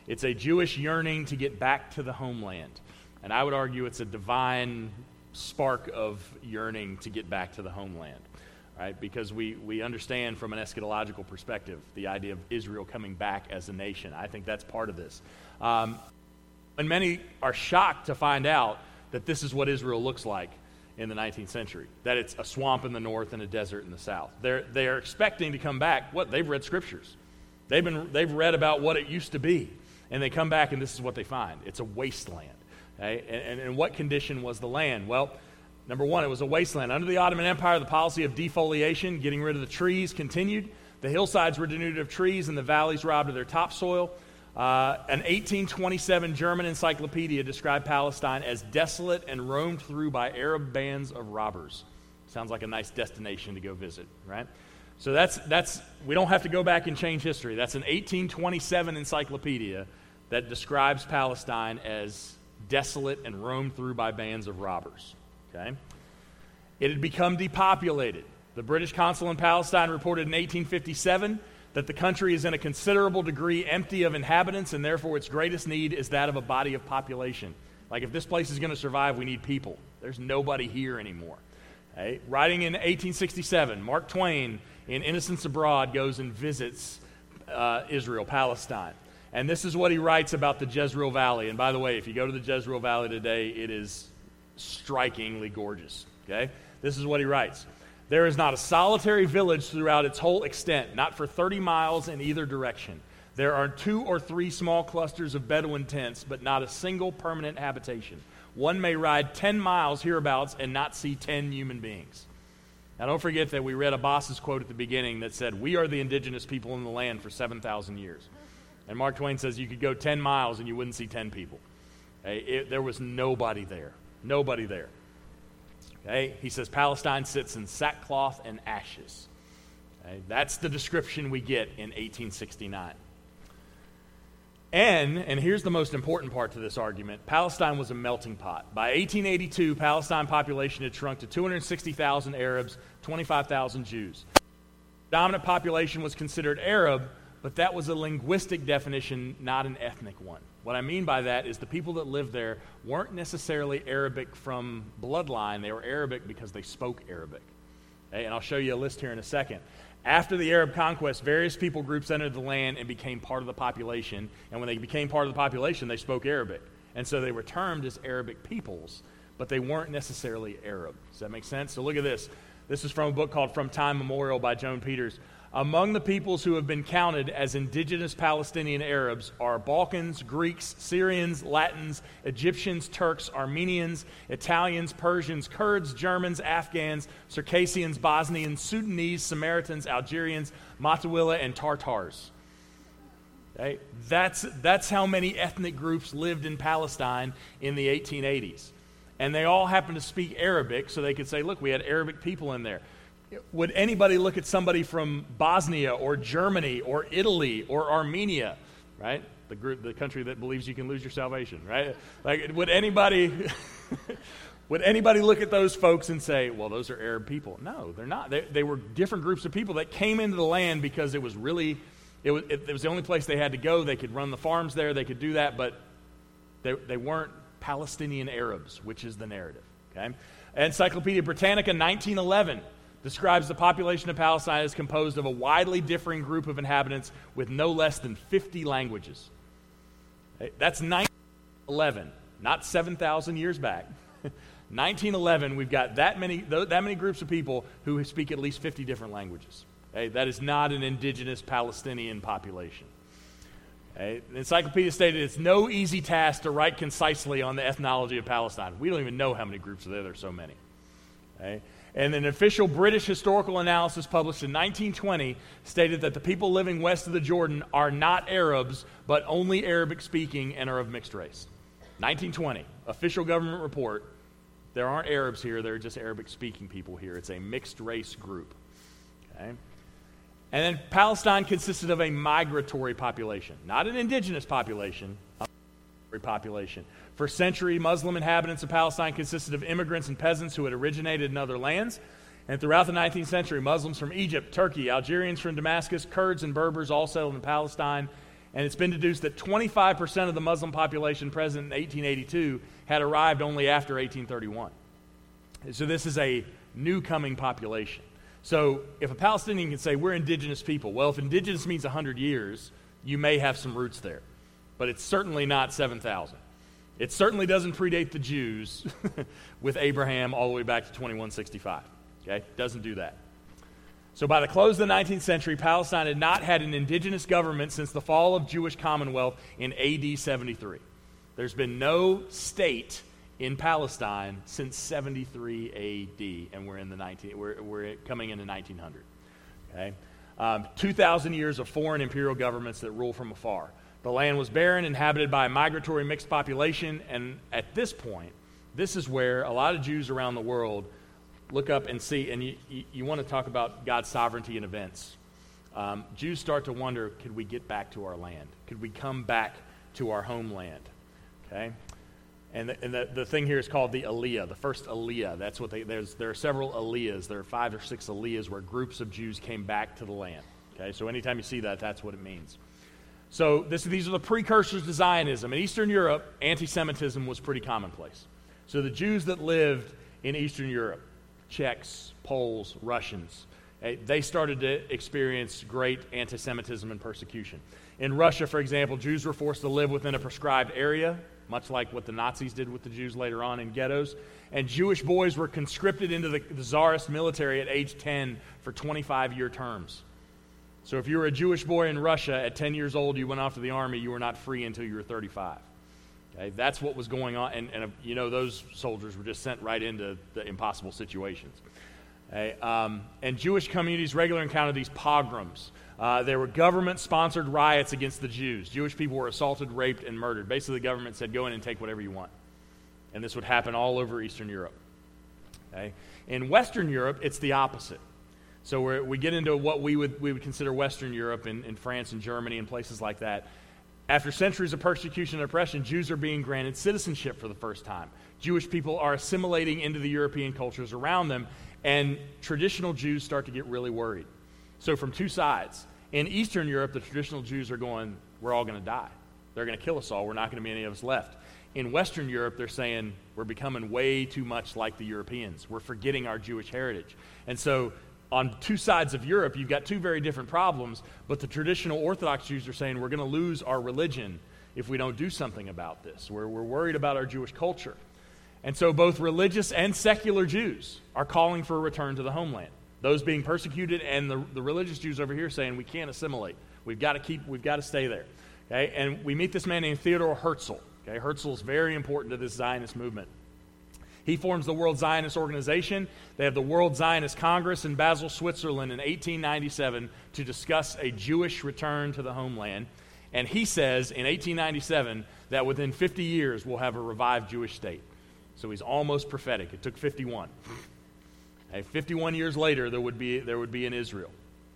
It's a Jewish yearning to get back to the homeland. And I would argue it's a divine spark of yearning to get back to the homeland, right? Because we understand from an eschatological perspective the idea of Israel coming back as a nation. I think that's part of this. And many are shocked to find out that this is what Israel looks like in the 19th century, that it's a swamp in the north and a desert in the south. They are expecting to come back. What? They've read scriptures. They've read about what it used to be, and they come back and this is what they find. It's a wasteland. Okay? And what condition was the land? Well, number one, it was a wasteland. Under the Ottoman Empire, the policy of defoliation, getting rid of the trees, continued. The hillsides were denuded of trees and the valleys robbed of their topsoil. An 1827 German encyclopedia described Palestine as desolate and roamed through by Arab bands of robbers. Sounds like a nice destination to go visit, right? So that's we don't have to go back and change history. That's an 1827 encyclopedia that describes Palestine as desolate and roamed through by bands of robbers. Okay? It had become depopulated. The British consul in Palestine reported in 1857 that the country is in a considerable degree empty of inhabitants, and therefore its greatest need is that of a body of population. Like, if this place is going to survive, we need people. There's nobody here anymore. Okay? Writing in 1867, Mark Twain in Innocents Abroad goes and visits Israel, Palestine. And this is what he writes about the Jezreel Valley. And by the way, if you go to the Jezreel Valley today, it is strikingly gorgeous. Okay? This is what he writes. There is not a solitary village throughout its whole extent, not for 30 miles in either direction. There are 2 or 3 small clusters of Bedouin tents, but not a single permanent habitation. One may ride 10 miles hereabouts and not see 10 human beings. Now, don't forget that we read Abbas's quote at the beginning that said, "We are the indigenous people in the land for 7,000 years." And Mark Twain says you could go 10 miles and you wouldn't see 10 people. Okay? There was nobody there. Nobody there. Okay? He says Palestine sits in sackcloth and ashes. Okay? That's the description we get in 1869. And here's the most important part to this argument, Palestine was a melting pot. By 1882, Palestine population had shrunk to 260,000 Arabs, 25,000 Jews. The dominant population was considered Arab, but that was a linguistic definition, not an ethnic one. What I mean by that is the people that lived there weren't necessarily Arabic from bloodline. They were Arabic because they spoke Arabic. Okay? And I'll show you a list here in a second. After the Arab conquest, various people groups entered the land and became part of the population. And when they became part of the population, they spoke Arabic. And so they were termed as Arabic peoples, but they weren't necessarily Arab. Does that make sense? So look at this. This is from a book called From Time Memorial by Joan Peters. Among the peoples who have been counted as indigenous Palestinian Arabs are Balkans, Greeks, Syrians, Latins, Egyptians, Turks, Armenians, Italians, Persians, Kurds, Germans, Afghans, Circassians, Bosnians, Sudanese, Samaritans, Algerians, Matawila, and Tartars. Okay? That's how many ethnic groups lived in Palestine in the 1880s. And they all happened to speak Arabic, so they could say, look, we had Arabic people in there. Would anybody look at somebody from Bosnia or Germany or Italy or Armenia, right? The country that believes you can lose your salvation, right? Like, would anybody look at those folks and say, well, those are Arab people? No, they're not. They were different groups of people that came into the land because it was the only place they had to go. They could run the farms there. They could do that, but they weren't Palestinian Arabs, which is the narrative. Okay? Encyclopedia Britannica, 1911. Describes the population of Palestine as composed of a widely differing group of inhabitants with no less than 50 languages. That's 1911, not 7,000 years back. 1911, we've got that many groups of people who speak at least 50 different languages. Okay? That is not an indigenous Palestinian population. Okay? The encyclopedia stated it's no easy task to write concisely on the ethnology of Palestine. We don't even know how many groups are there. There's so many. Okay? And an official British historical analysis published in 1920 stated that the people living west of the Jordan are not Arabs, but only Arabic-speaking and are of mixed race. 1920, official government report. There aren't Arabs here. There are just Arabic-speaking people here. It's a mixed-race group. Okay? And then Palestine consisted of a migratory population, not an indigenous population, a migratory population. For centuries, Muslim inhabitants of Palestine consisted of immigrants and peasants who had originated in other lands. And throughout the 19th century, Muslims from Egypt, Turkey, Algerians from Damascus, Kurds and Berbers all settled in Palestine. And it's been deduced that 25% of the Muslim population present in 1882 had arrived only after 1831. So this is a new coming population. So if a Palestinian can say, we're indigenous people, well, if indigenous means 100 years, you may have some roots there. But it's certainly not 7,000. It certainly doesn't predate the Jews with Abraham all the way back to 2165. Okay? Doesn't do that. So by the close of the 19th century, Palestine had not had an indigenous government since the fall of Jewish Commonwealth in AD 73. There's been no state in Palestine since 73 AD, and we're in the we're coming into 1900. Okay, 2,000 years of foreign imperial governments that rule from afar. The land was barren, inhabited by a migratory mixed population, and at this point, this is where a lot of Jews around the world look up and see, and you want to talk about God's sovereignty in events. Jews start to wonder, could we get back to our land? Could we come back to our homeland? Okay? And the thing here is called the Aliyah, the first Aliyah. That's what there are several Aliyahs. There are 5 or 6 Aliyahs where groups of Jews came back to the land. Okay? So anytime you see that, that's what it means. So these are the precursors to Zionism. In Eastern Europe, anti-Semitism was pretty commonplace. So the Jews that lived in Eastern Europe, Czechs, Poles, Russians, they started to experience great anti-Semitism and persecution. In Russia, for example, Jews were forced to live within a prescribed area, much like what the Nazis did with the Jews later on in ghettos. And Jewish boys were conscripted into the Tsarist military at age 10 for 25-year terms. So if you were a Jewish boy in Russia, at 10 years old, you went off to the army, you were not free until you were 35. Okay, that's what was going on, and those soldiers were just sent right into the impossible situations. Okay, and Jewish communities regularly encountered these pogroms. There were government-sponsored riots against the Jews. Jewish people were assaulted, raped, and murdered. Basically, the government said, go in and take whatever you want. And this would happen all over Eastern Europe. Okay? In Western Europe, it's the opposite. So we get into what we would consider Western Europe in France and Germany and places like that. After centuries of persecution and oppression, Jews are being granted citizenship for the first time. Jewish people are assimilating into the European cultures around them, and traditional Jews start to get really worried. So from two sides. In Eastern Europe, the traditional Jews are going, we're all going to die. They're going to kill us all. We're not going to be any of us left. In Western Europe, they're saying, we're becoming way too much like the Europeans. We're forgetting our Jewish heritage. And so on two sides of Europe, you've got two very different problems, but the traditional Orthodox Jews are saying we're going to lose our religion if we don't do something about this. We're worried about our Jewish culture. And so both religious and secular Jews are calling for a return to the homeland. Those being persecuted and the religious Jews over here saying we can't assimilate. We've got to stay there. Okay? And we meet this man named Theodor Herzl. Okay? Herzl is very important to this Zionist movement. He forms the World Zionist Organization. They have the World Zionist Congress in Basel, Switzerland in 1897 to discuss a Jewish return to the homeland. And he says in 1897 that within 50 years we'll have a revived Jewish state. So he's almost prophetic. It took 51. 51 years later, there would be an Israel.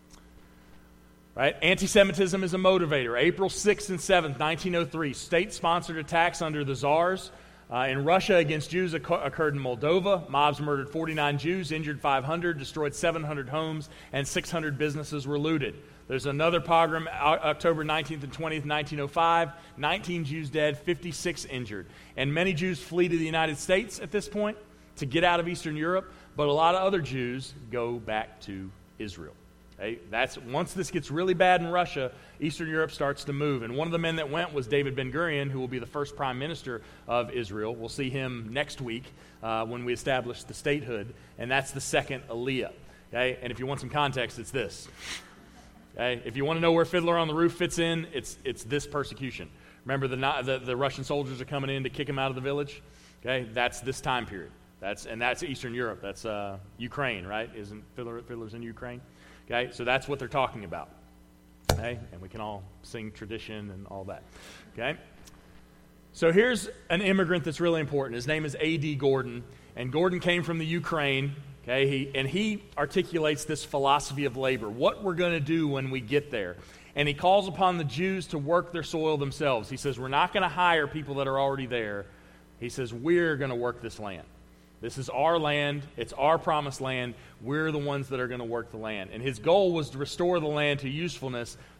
Right? Anti-Semitism is a motivator. April 6th and 7th, 1903, state-sponsored attacks under the Tsars in Russia against Jews occurred in Moldova. Mobs murdered 49 Jews, injured 500, destroyed 700 homes, and 600 businesses were looted. There's another pogrom, October 19th and 20th, 1905. 19 Jews dead, 56 injured. And many Jews flee to the United States at this point to get out of Eastern Europe, but a lot of other Jews go back to Israel. Okay? Once this gets really bad in Russia, Eastern Europe starts to move. And one of the men that went was David Ben-Gurion, who will be the first prime minister of Israel. We'll see him next week when we establish the statehood, and that's the second Aliyah. Okay? And if you want some context, it's this. Okay? If you want to know where Fiddler on the Roof fits in, it's this persecution. Remember the Russian soldiers are coming in to kick him out of the village? Okay? That's this time period. That's Eastern Europe. That's Ukraine, right? Isn't Fiddler's in Ukraine? Okay, so that's what they're talking about. Okay, and we can all sing tradition and all that. Okay, so here's an immigrant that's really important. His name is A.D. Gordon, and Gordon came from the Ukraine. Okay, he articulates this philosophy of labor, what we're going to do when we get there. And he calls upon the Jews to work their soil themselves. He says, we're not going to hire people that are already there. He says, we're going to work this land. This is our land. It's our promised land. We're the ones that are going to work the land. And his goal was to restore the land to usefulness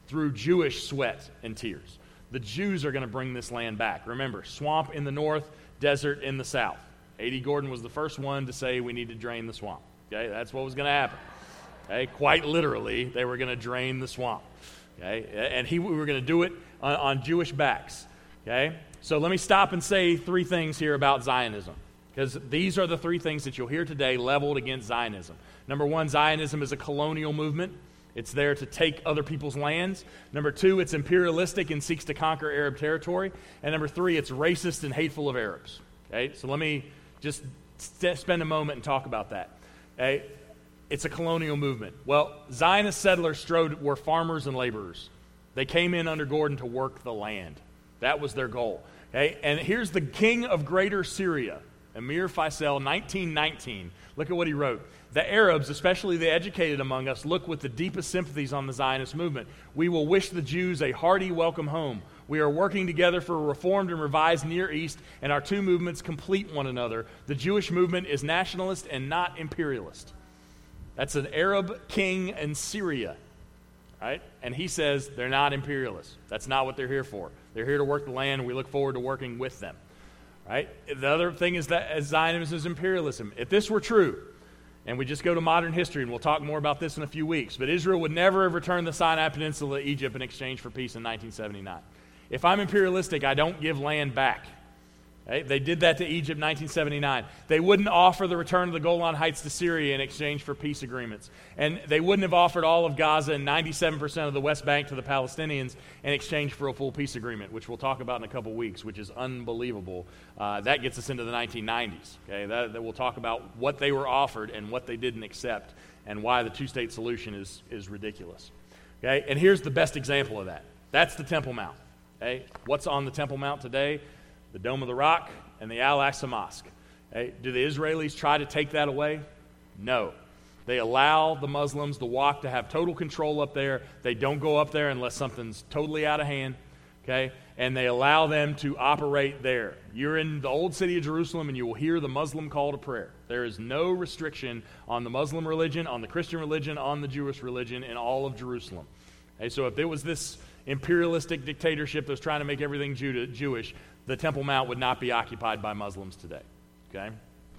through Jewish sweat and tears. The Jews are going to bring this land back. Remember, swamp in the north, desert in the south. A.D. Gordon was the first one to say we need to drain the swamp. Okay, that's what was going to happen. Okay, quite literally, they were going to drain the swamp. Okay, and we were going to do it on Jewish backs. Okay, so let me stop and say three things here about Zionism, because these are the three things that you'll hear today leveled against Zionism. Number one, Zionism is a colonial movement. It's there to take other people's lands. Number two, it's imperialistic and seeks to conquer Arab territory. And number three, it's racist and hateful of Arabs. Okay, so let me just spend a moment and talk about that. Okay, it's a colonial movement. Well, Zionist settlers were farmers and laborers. They came in under Gordon to work the land. That was their goal. Okay, and here's the king of Greater Syria, Emir Faisal, 1919. Look at what he wrote. The Arabs, especially the educated among us, look with the deepest sympathies on the Zionist movement. We will wish the Jews a hearty welcome home. We are working together for a reformed and revised Near East, and our two movements complete one another. The Jewish movement is nationalist and not imperialist. That's an Arab king in Syria, right? And he says they're not imperialists. That's not what they're here for. They're here to work the land, and we look forward to working with them, right? The other thing is that Zionism is imperialism. If this were true, and we just go to modern history, and we'll talk more about this in a few weeks, but Israel would never have returned the Sinai Peninsula to Egypt in exchange for peace in 1979. If I'm imperialistic, I don't give land back. Okay? They did that to Egypt in 1979. They wouldn't offer the return of the Golan Heights to Syria in exchange for peace agreements. And they wouldn't have offered all of Gaza and 97% of the West Bank to the Palestinians in exchange for a full peace agreement, which we'll talk about in a couple weeks, which is unbelievable. That gets us into the 1990s. Okay? That we'll talk about what they were offered and what they didn't accept and why the two-state solution is ridiculous. Okay? And here's the best example of that. That's the Temple Mount. Okay? What's on the Temple Mount today? The Dome of the Rock and the Al-Aqsa Mosque. Okay? Do the Israelis try to take that away? No. They allow the Muslims, the Waqf, to have total control up there. They don't go up there unless something's totally out of hand. Okay? And they allow them to operate there. You're in the old city of Jerusalem and you will hear the Muslim call to prayer. There is no restriction on the Muslim religion, on the Christian religion, on the Jewish religion in all of Jerusalem. Okay? So if there was this imperialistic dictatorship that was trying to make everything Jewish, the Temple Mount would not be occupied by Muslims today. Okay?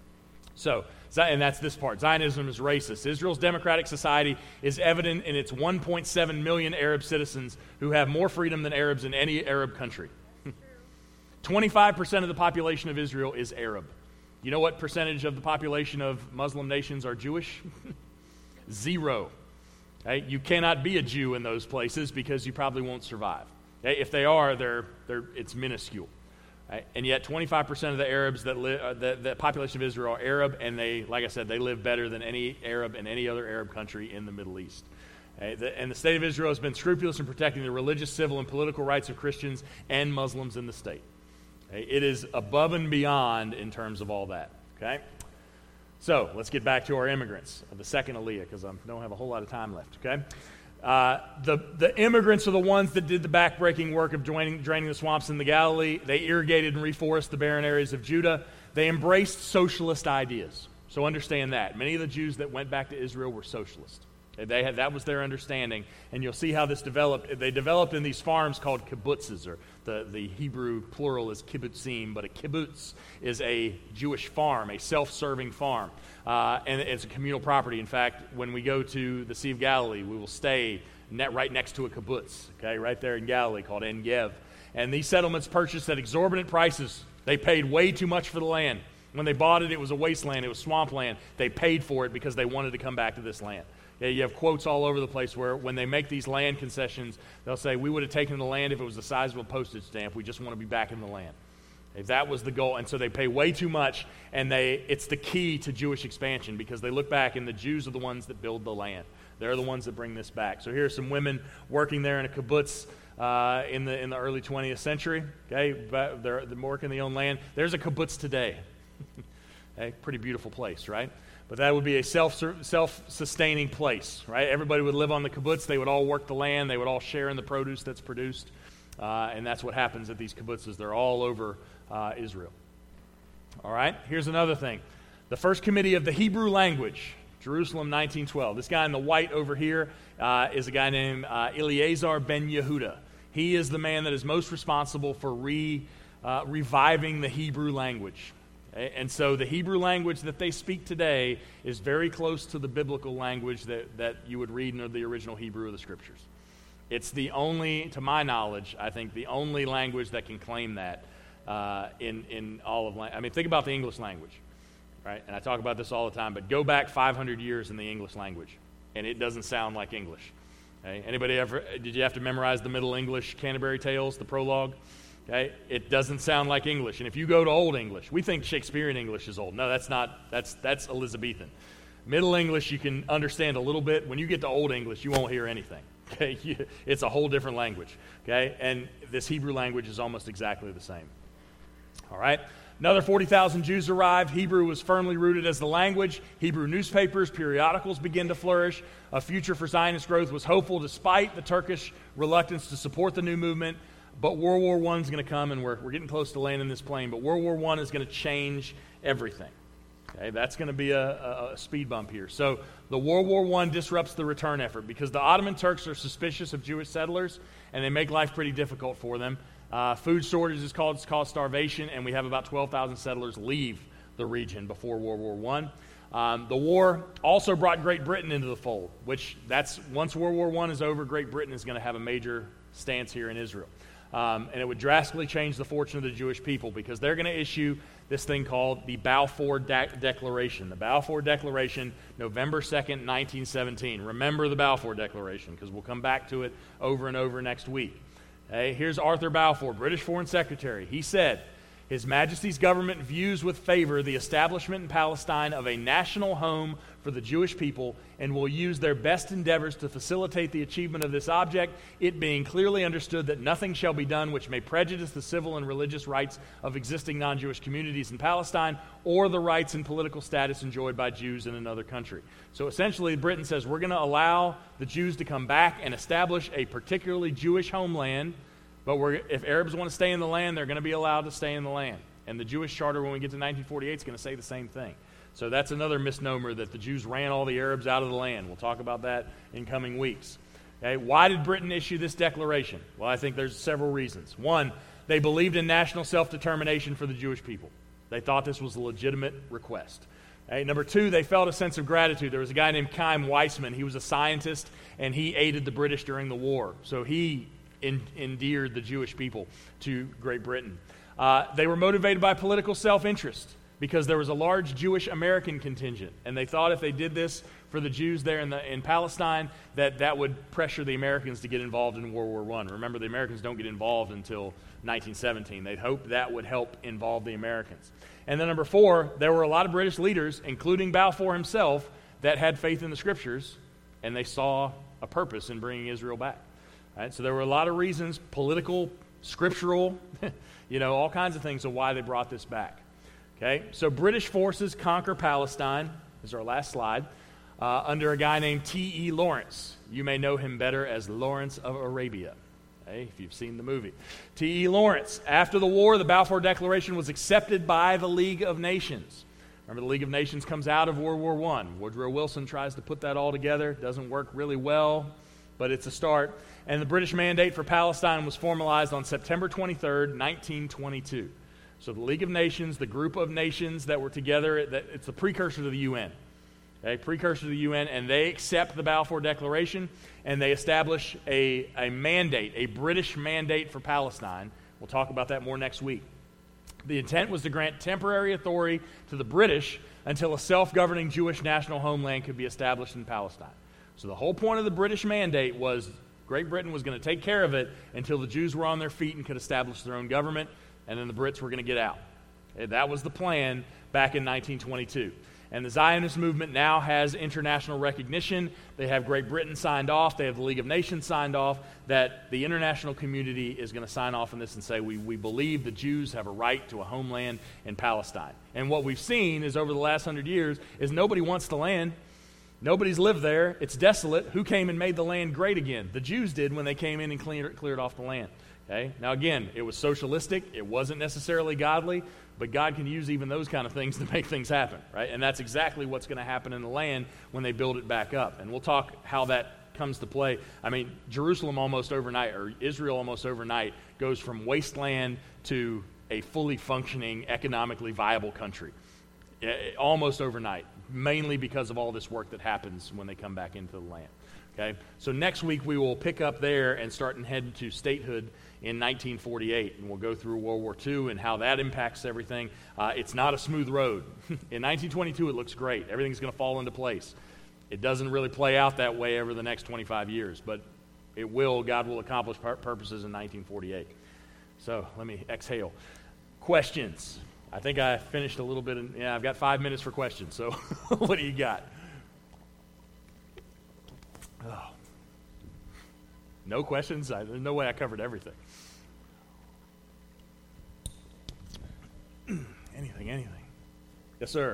So, and that's this part. Zionism is racist. Israel's democratic society is evident in its 1.7 million Arab citizens who have more freedom than Arabs in any Arab country. 25% of the population of Israel is Arab. You know what percentage of the population of Muslim nations are Jewish? 0. Okay? You cannot be a Jew in those places because you probably won't survive. Okay? If they are, it's minuscule. Right? And yet 25% of the Arabs the population of Israel are Arab, and they, like I said, they live better than any Arab in any other Arab country in the Middle East. Okay? And the state of Israel has been scrupulous in protecting the religious, civil, and political rights of Christians and Muslims in the state. Okay? It is above and beyond in terms of all that. Okay? So let's get back to our immigrants of the second Aliyah, because I don't have a whole lot of time left. Okay? The immigrants are the ones that did the backbreaking work of draining the swamps in the Galilee. They irrigated and reforested the barren areas of Judah. They embraced socialist ideas. So understand that. Many of the Jews that went back to Israel were socialists. That was their understanding. And you'll see how this developed. They developed in these farms called kibbutzes, or the Hebrew plural is kibbutzim, but a kibbutz is a Jewish farm, a self-serving farm. And it's a communal property. In fact, when we go to the Sea of Galilee, we will stay right next to a kibbutz, okay, right there in Galilee, called En Gev. And these settlements purchased at exorbitant prices. They paid way too much for the land. When they bought it, it was a wasteland. It was swampland. They paid for it because they wanted to come back to this land. Okay, you have quotes all over the place where when they make these land concessions, they'll say, we would have taken the land if it was the size of a postage stamp. We just want to be back in the land. Okay, that was the goal. And so they pay way too much, and it's the key to Jewish expansion because they look back, and the Jews are the ones that build the land. They're the ones that bring this back. So here are some women working there in a kibbutz in the early 20th century. Okay, they're working their own land. There's a kibbutz today. Okay, pretty beautiful place, right? But that would be a self-sustaining place, right? Everybody would live on the kibbutz. They would all work the land. They would all share in the produce that's produced. And that's what happens at these kibbutzes. They're all over Israel. All right, here's another thing. The First Committee of the Hebrew Language, Jerusalem, 1912. This guy in the white over here is a guy named Eleazar ben Yehuda. He is the man that is most responsible for reviving the Hebrew language. Okay? And so the Hebrew language that they speak today is very close to the biblical language that you would read in the original Hebrew of the Scriptures. It's the only, to my knowledge, I think the only language that can claim that in all of language. I mean, think about the English language, right? And I talk about this all the time, but go back 500 years in the English language, and it doesn't sound like English. Okay? Anybody ever, did you have to memorize the Middle English Canterbury Tales, the prologue? Okay? It doesn't sound like English. And if you go to Old English, we think Shakespearean English is old. No, that's not. That's Elizabethan. Middle English you can understand a little bit. When you get to Old English, you won't hear anything. Okay? It's a whole different language. Okay? And this Hebrew language is almost exactly the same. All right? Another 40,000 Jews arrived. Hebrew was firmly rooted as the language. Hebrew newspapers, periodicals began to flourish. A future for Zionist growth was hopeful despite the Turkish reluctance to support the new movement. But World War I is going to come, and we're getting close to landing this plane, but World War I is going to change everything. Okay, that's going to be a speed bump here. So the World War I disrupts the return effort because the Ottoman Turks are suspicious of Jewish settlers, and they make life pretty difficult for them. Food shortage is caused starvation, and we have about 12,000 settlers leave the region before World War I. The war also brought Great Britain into the fold, which once World War I is over, Great Britain is going to have a major stance here in Israel. And it would drastically change the fortune of the Jewish people because they're going to issue this thing called the Balfour Declaration. The Balfour Declaration, November 2nd, 1917. Remember the Balfour Declaration because we'll come back to it over and over next week. Okay, here's Arthur Balfour, British Foreign Secretary. He said, His Majesty's government views with favor the establishment in Palestine of a national home for the Jewish people and will use their best endeavors to facilitate the achievement of this object, it being clearly understood that nothing shall be done which may prejudice the civil and religious rights of existing non-Jewish communities in Palestine or the rights and political status enjoyed by Jews in another country. So essentially, Britain says we're going to allow the Jews to come back and establish a particularly Jewish homeland, but if Arabs want to stay in the land, they're going to be allowed to stay in the land. And the Jewish Charter, when we get to 1948, is going to say the same thing. So that's another misnomer that the Jews ran all the Arabs out of the land. We'll talk about that in coming weeks. Okay, why did Britain issue this declaration? Well, I think there's several reasons. One, they believed in national self-determination for the Jewish people. They thought this was a legitimate request. Okay, number two, they felt a sense of gratitude. There was a guy named Chaim Weizmann. He was a scientist, and he aided the British during the war. So he endeared the Jewish people to Great Britain. They were motivated by political self-interest because there was a large Jewish American contingent, and they thought if they did this for the Jews there in Palestine, that would pressure the Americans to get involved in World War I. Remember, the Americans don't get involved until 1917. They hoped that would help involve the Americans. And then number four, there were a lot of British leaders, including Balfour himself, that had faith in the Scriptures, and they saw a purpose in bringing Israel back. Right? So there were a lot of reasons, political, scriptural, all kinds of things of why they brought this back. Okay, so British forces conquer Palestine. This is our last slide. Under a guy named T.E. Lawrence. You may know him better as Lawrence of Arabia, okay, if you've seen the movie. T.E. Lawrence. After the war, the Balfour Declaration was accepted by the League of Nations. Remember, the League of Nations comes out of World War I. Woodrow Wilson tries to put that all together. Doesn't work really well, but it's a start. And the British mandate for Palestine was formalized on September 23rd, 1922. So the League of Nations, the group of nations that were together, it's the precursor to the UN. Okay, precursor to the UN, and they accept the Balfour Declaration, and they establish a mandate, a British mandate for Palestine. We'll talk about that more next week. The intent was to grant temporary authority to the British until a self-governing Jewish national homeland could be established in Palestine. So the whole point of the British mandate was Great Britain was going to take care of it until the Jews were on their feet and could establish their own government, and then the Brits were going to get out. Okay, that was the plan back in 1922. And the Zionist movement now has international recognition. They have Great Britain signed off. They have the League of Nations signed off. That the international community is going to sign off on this and say, we believe the Jews have a right to a homeland in Palestine. And what we've seen is over the last 100 years is nobody wants to land. Nobody's lived there. It's desolate. Who came and made the land great again? The Jews did when they came in and cleared off the land. Okay? Now again, it was socialistic. It wasn't necessarily godly, but God can use even those kind of things to make things happen, right? And that's exactly what's going to happen in the land when they build it back up. And we'll talk how that comes to play. I mean, Jerusalem almost overnight, or Israel almost overnight, goes from wasteland to a fully functioning, economically viable country. Almost overnight, mainly because of all this work that happens when they come back into the land. Okay, so next week we will pick up there and start and head to statehood in 1948, and we'll go through World War II and how that impacts everything. It's not a smooth road. In 1922, it looks great. Everything's going to fall into place. It doesn't really play out that way over the next 25 years, but it will. God will accomplish purposes in 1948. So let me exhale. Questions? I think I finished a little bit. I've got 5 minutes for questions. So what do you got? Oh. No questions? There's no way I covered everything. Anything. Yes, sir.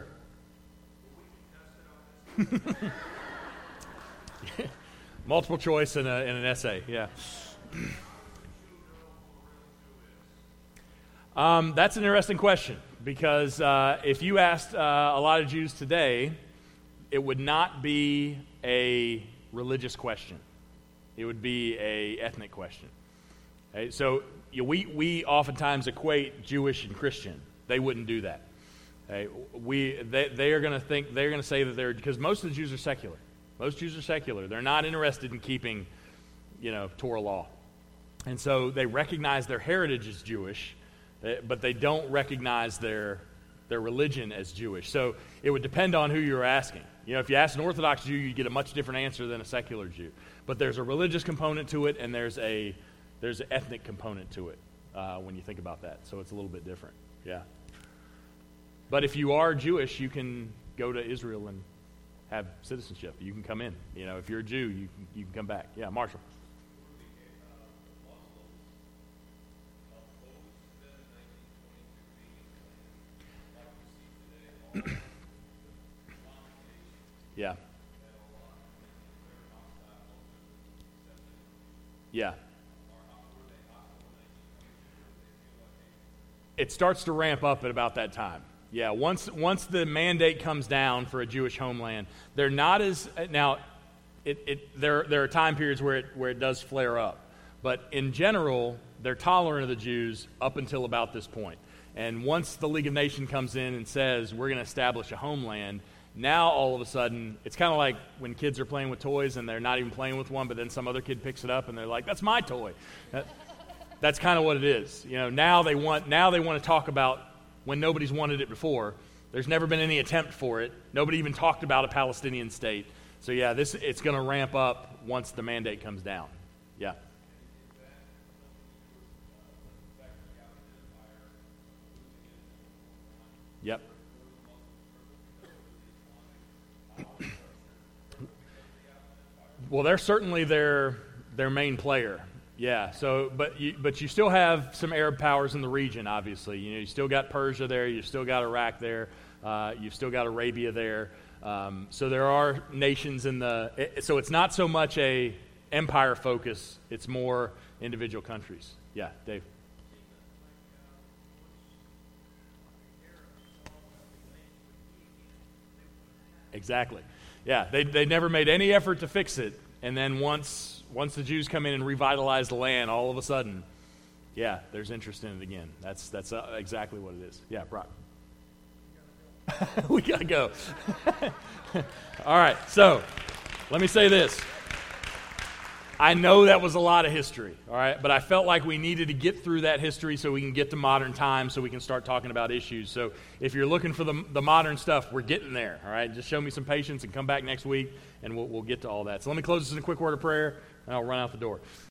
Multiple choice in an essay, yeah. That's an interesting question because if you asked a lot of Jews today, it would not be a religious question. It would be a ethnic question. Okay? So we oftentimes equate Jewish and Christian. They wouldn't do that. Okay? They are going to say that they're, because most of the Jews are secular. Most Jews are secular. They're not interested in keeping, Torah law. And so they recognize their heritage as Jewish, but they don't recognize their religion as Jewish. So it would depend on who you're asking. If you ask an Orthodox Jew, you get a much different answer than a secular Jew. But there's a religious component to it, and there's an ethnic component to it when you think about that. So it's a little bit different. Yeah. But if you are Jewish, you can go to Israel and have citizenship. You can come in. If you're a Jew, you can come back. Yeah, Marshall. Yeah. Yeah. It starts to ramp up at about that time. Yeah, once the mandate comes down for a Jewish homeland, they're not as now. There are time periods where it does flare up, but in general, they're tolerant of the Jews up until about this point. And once the League of Nations comes in and says we're going to establish a homeland, now all of a sudden it's kind of like when kids are playing with toys and they're not even playing with one, but then some other kid picks it up and they're like, "That's my toy." That's kind of what it is. Now they want to talk about when nobody's wanted it before. There's never been any attempt for it. Nobody even talked about a Palestinian state. So yeah, it's going to ramp up once the mandate comes down. Yeah. Yep. Well, they're certainly their main player. Yeah. So, but you still have some Arab powers in the region. Obviously, you still got Persia there. You've still got Iraq there. You've still got Arabia there. So there are nations so it's not so much a empire focus. It's more individual countries. Yeah, Dave. Exactly. Yeah, they never made any effort to fix it, and then once the Jews come in and revitalize the land, all of a sudden, yeah, there's interest in it again. That's exactly what it is. Yeah, Brock. We gotta go. All right, so let me say this. I know that was a lot of history, all right, but I felt like we needed to get through that history so we can get to modern times so we can start talking about issues. So if you're looking for the modern stuff, we're getting there, all right? Just show me some patience and come back next week, and we'll get to all that. So let me close this in a quick word of prayer, and I'll run out the door.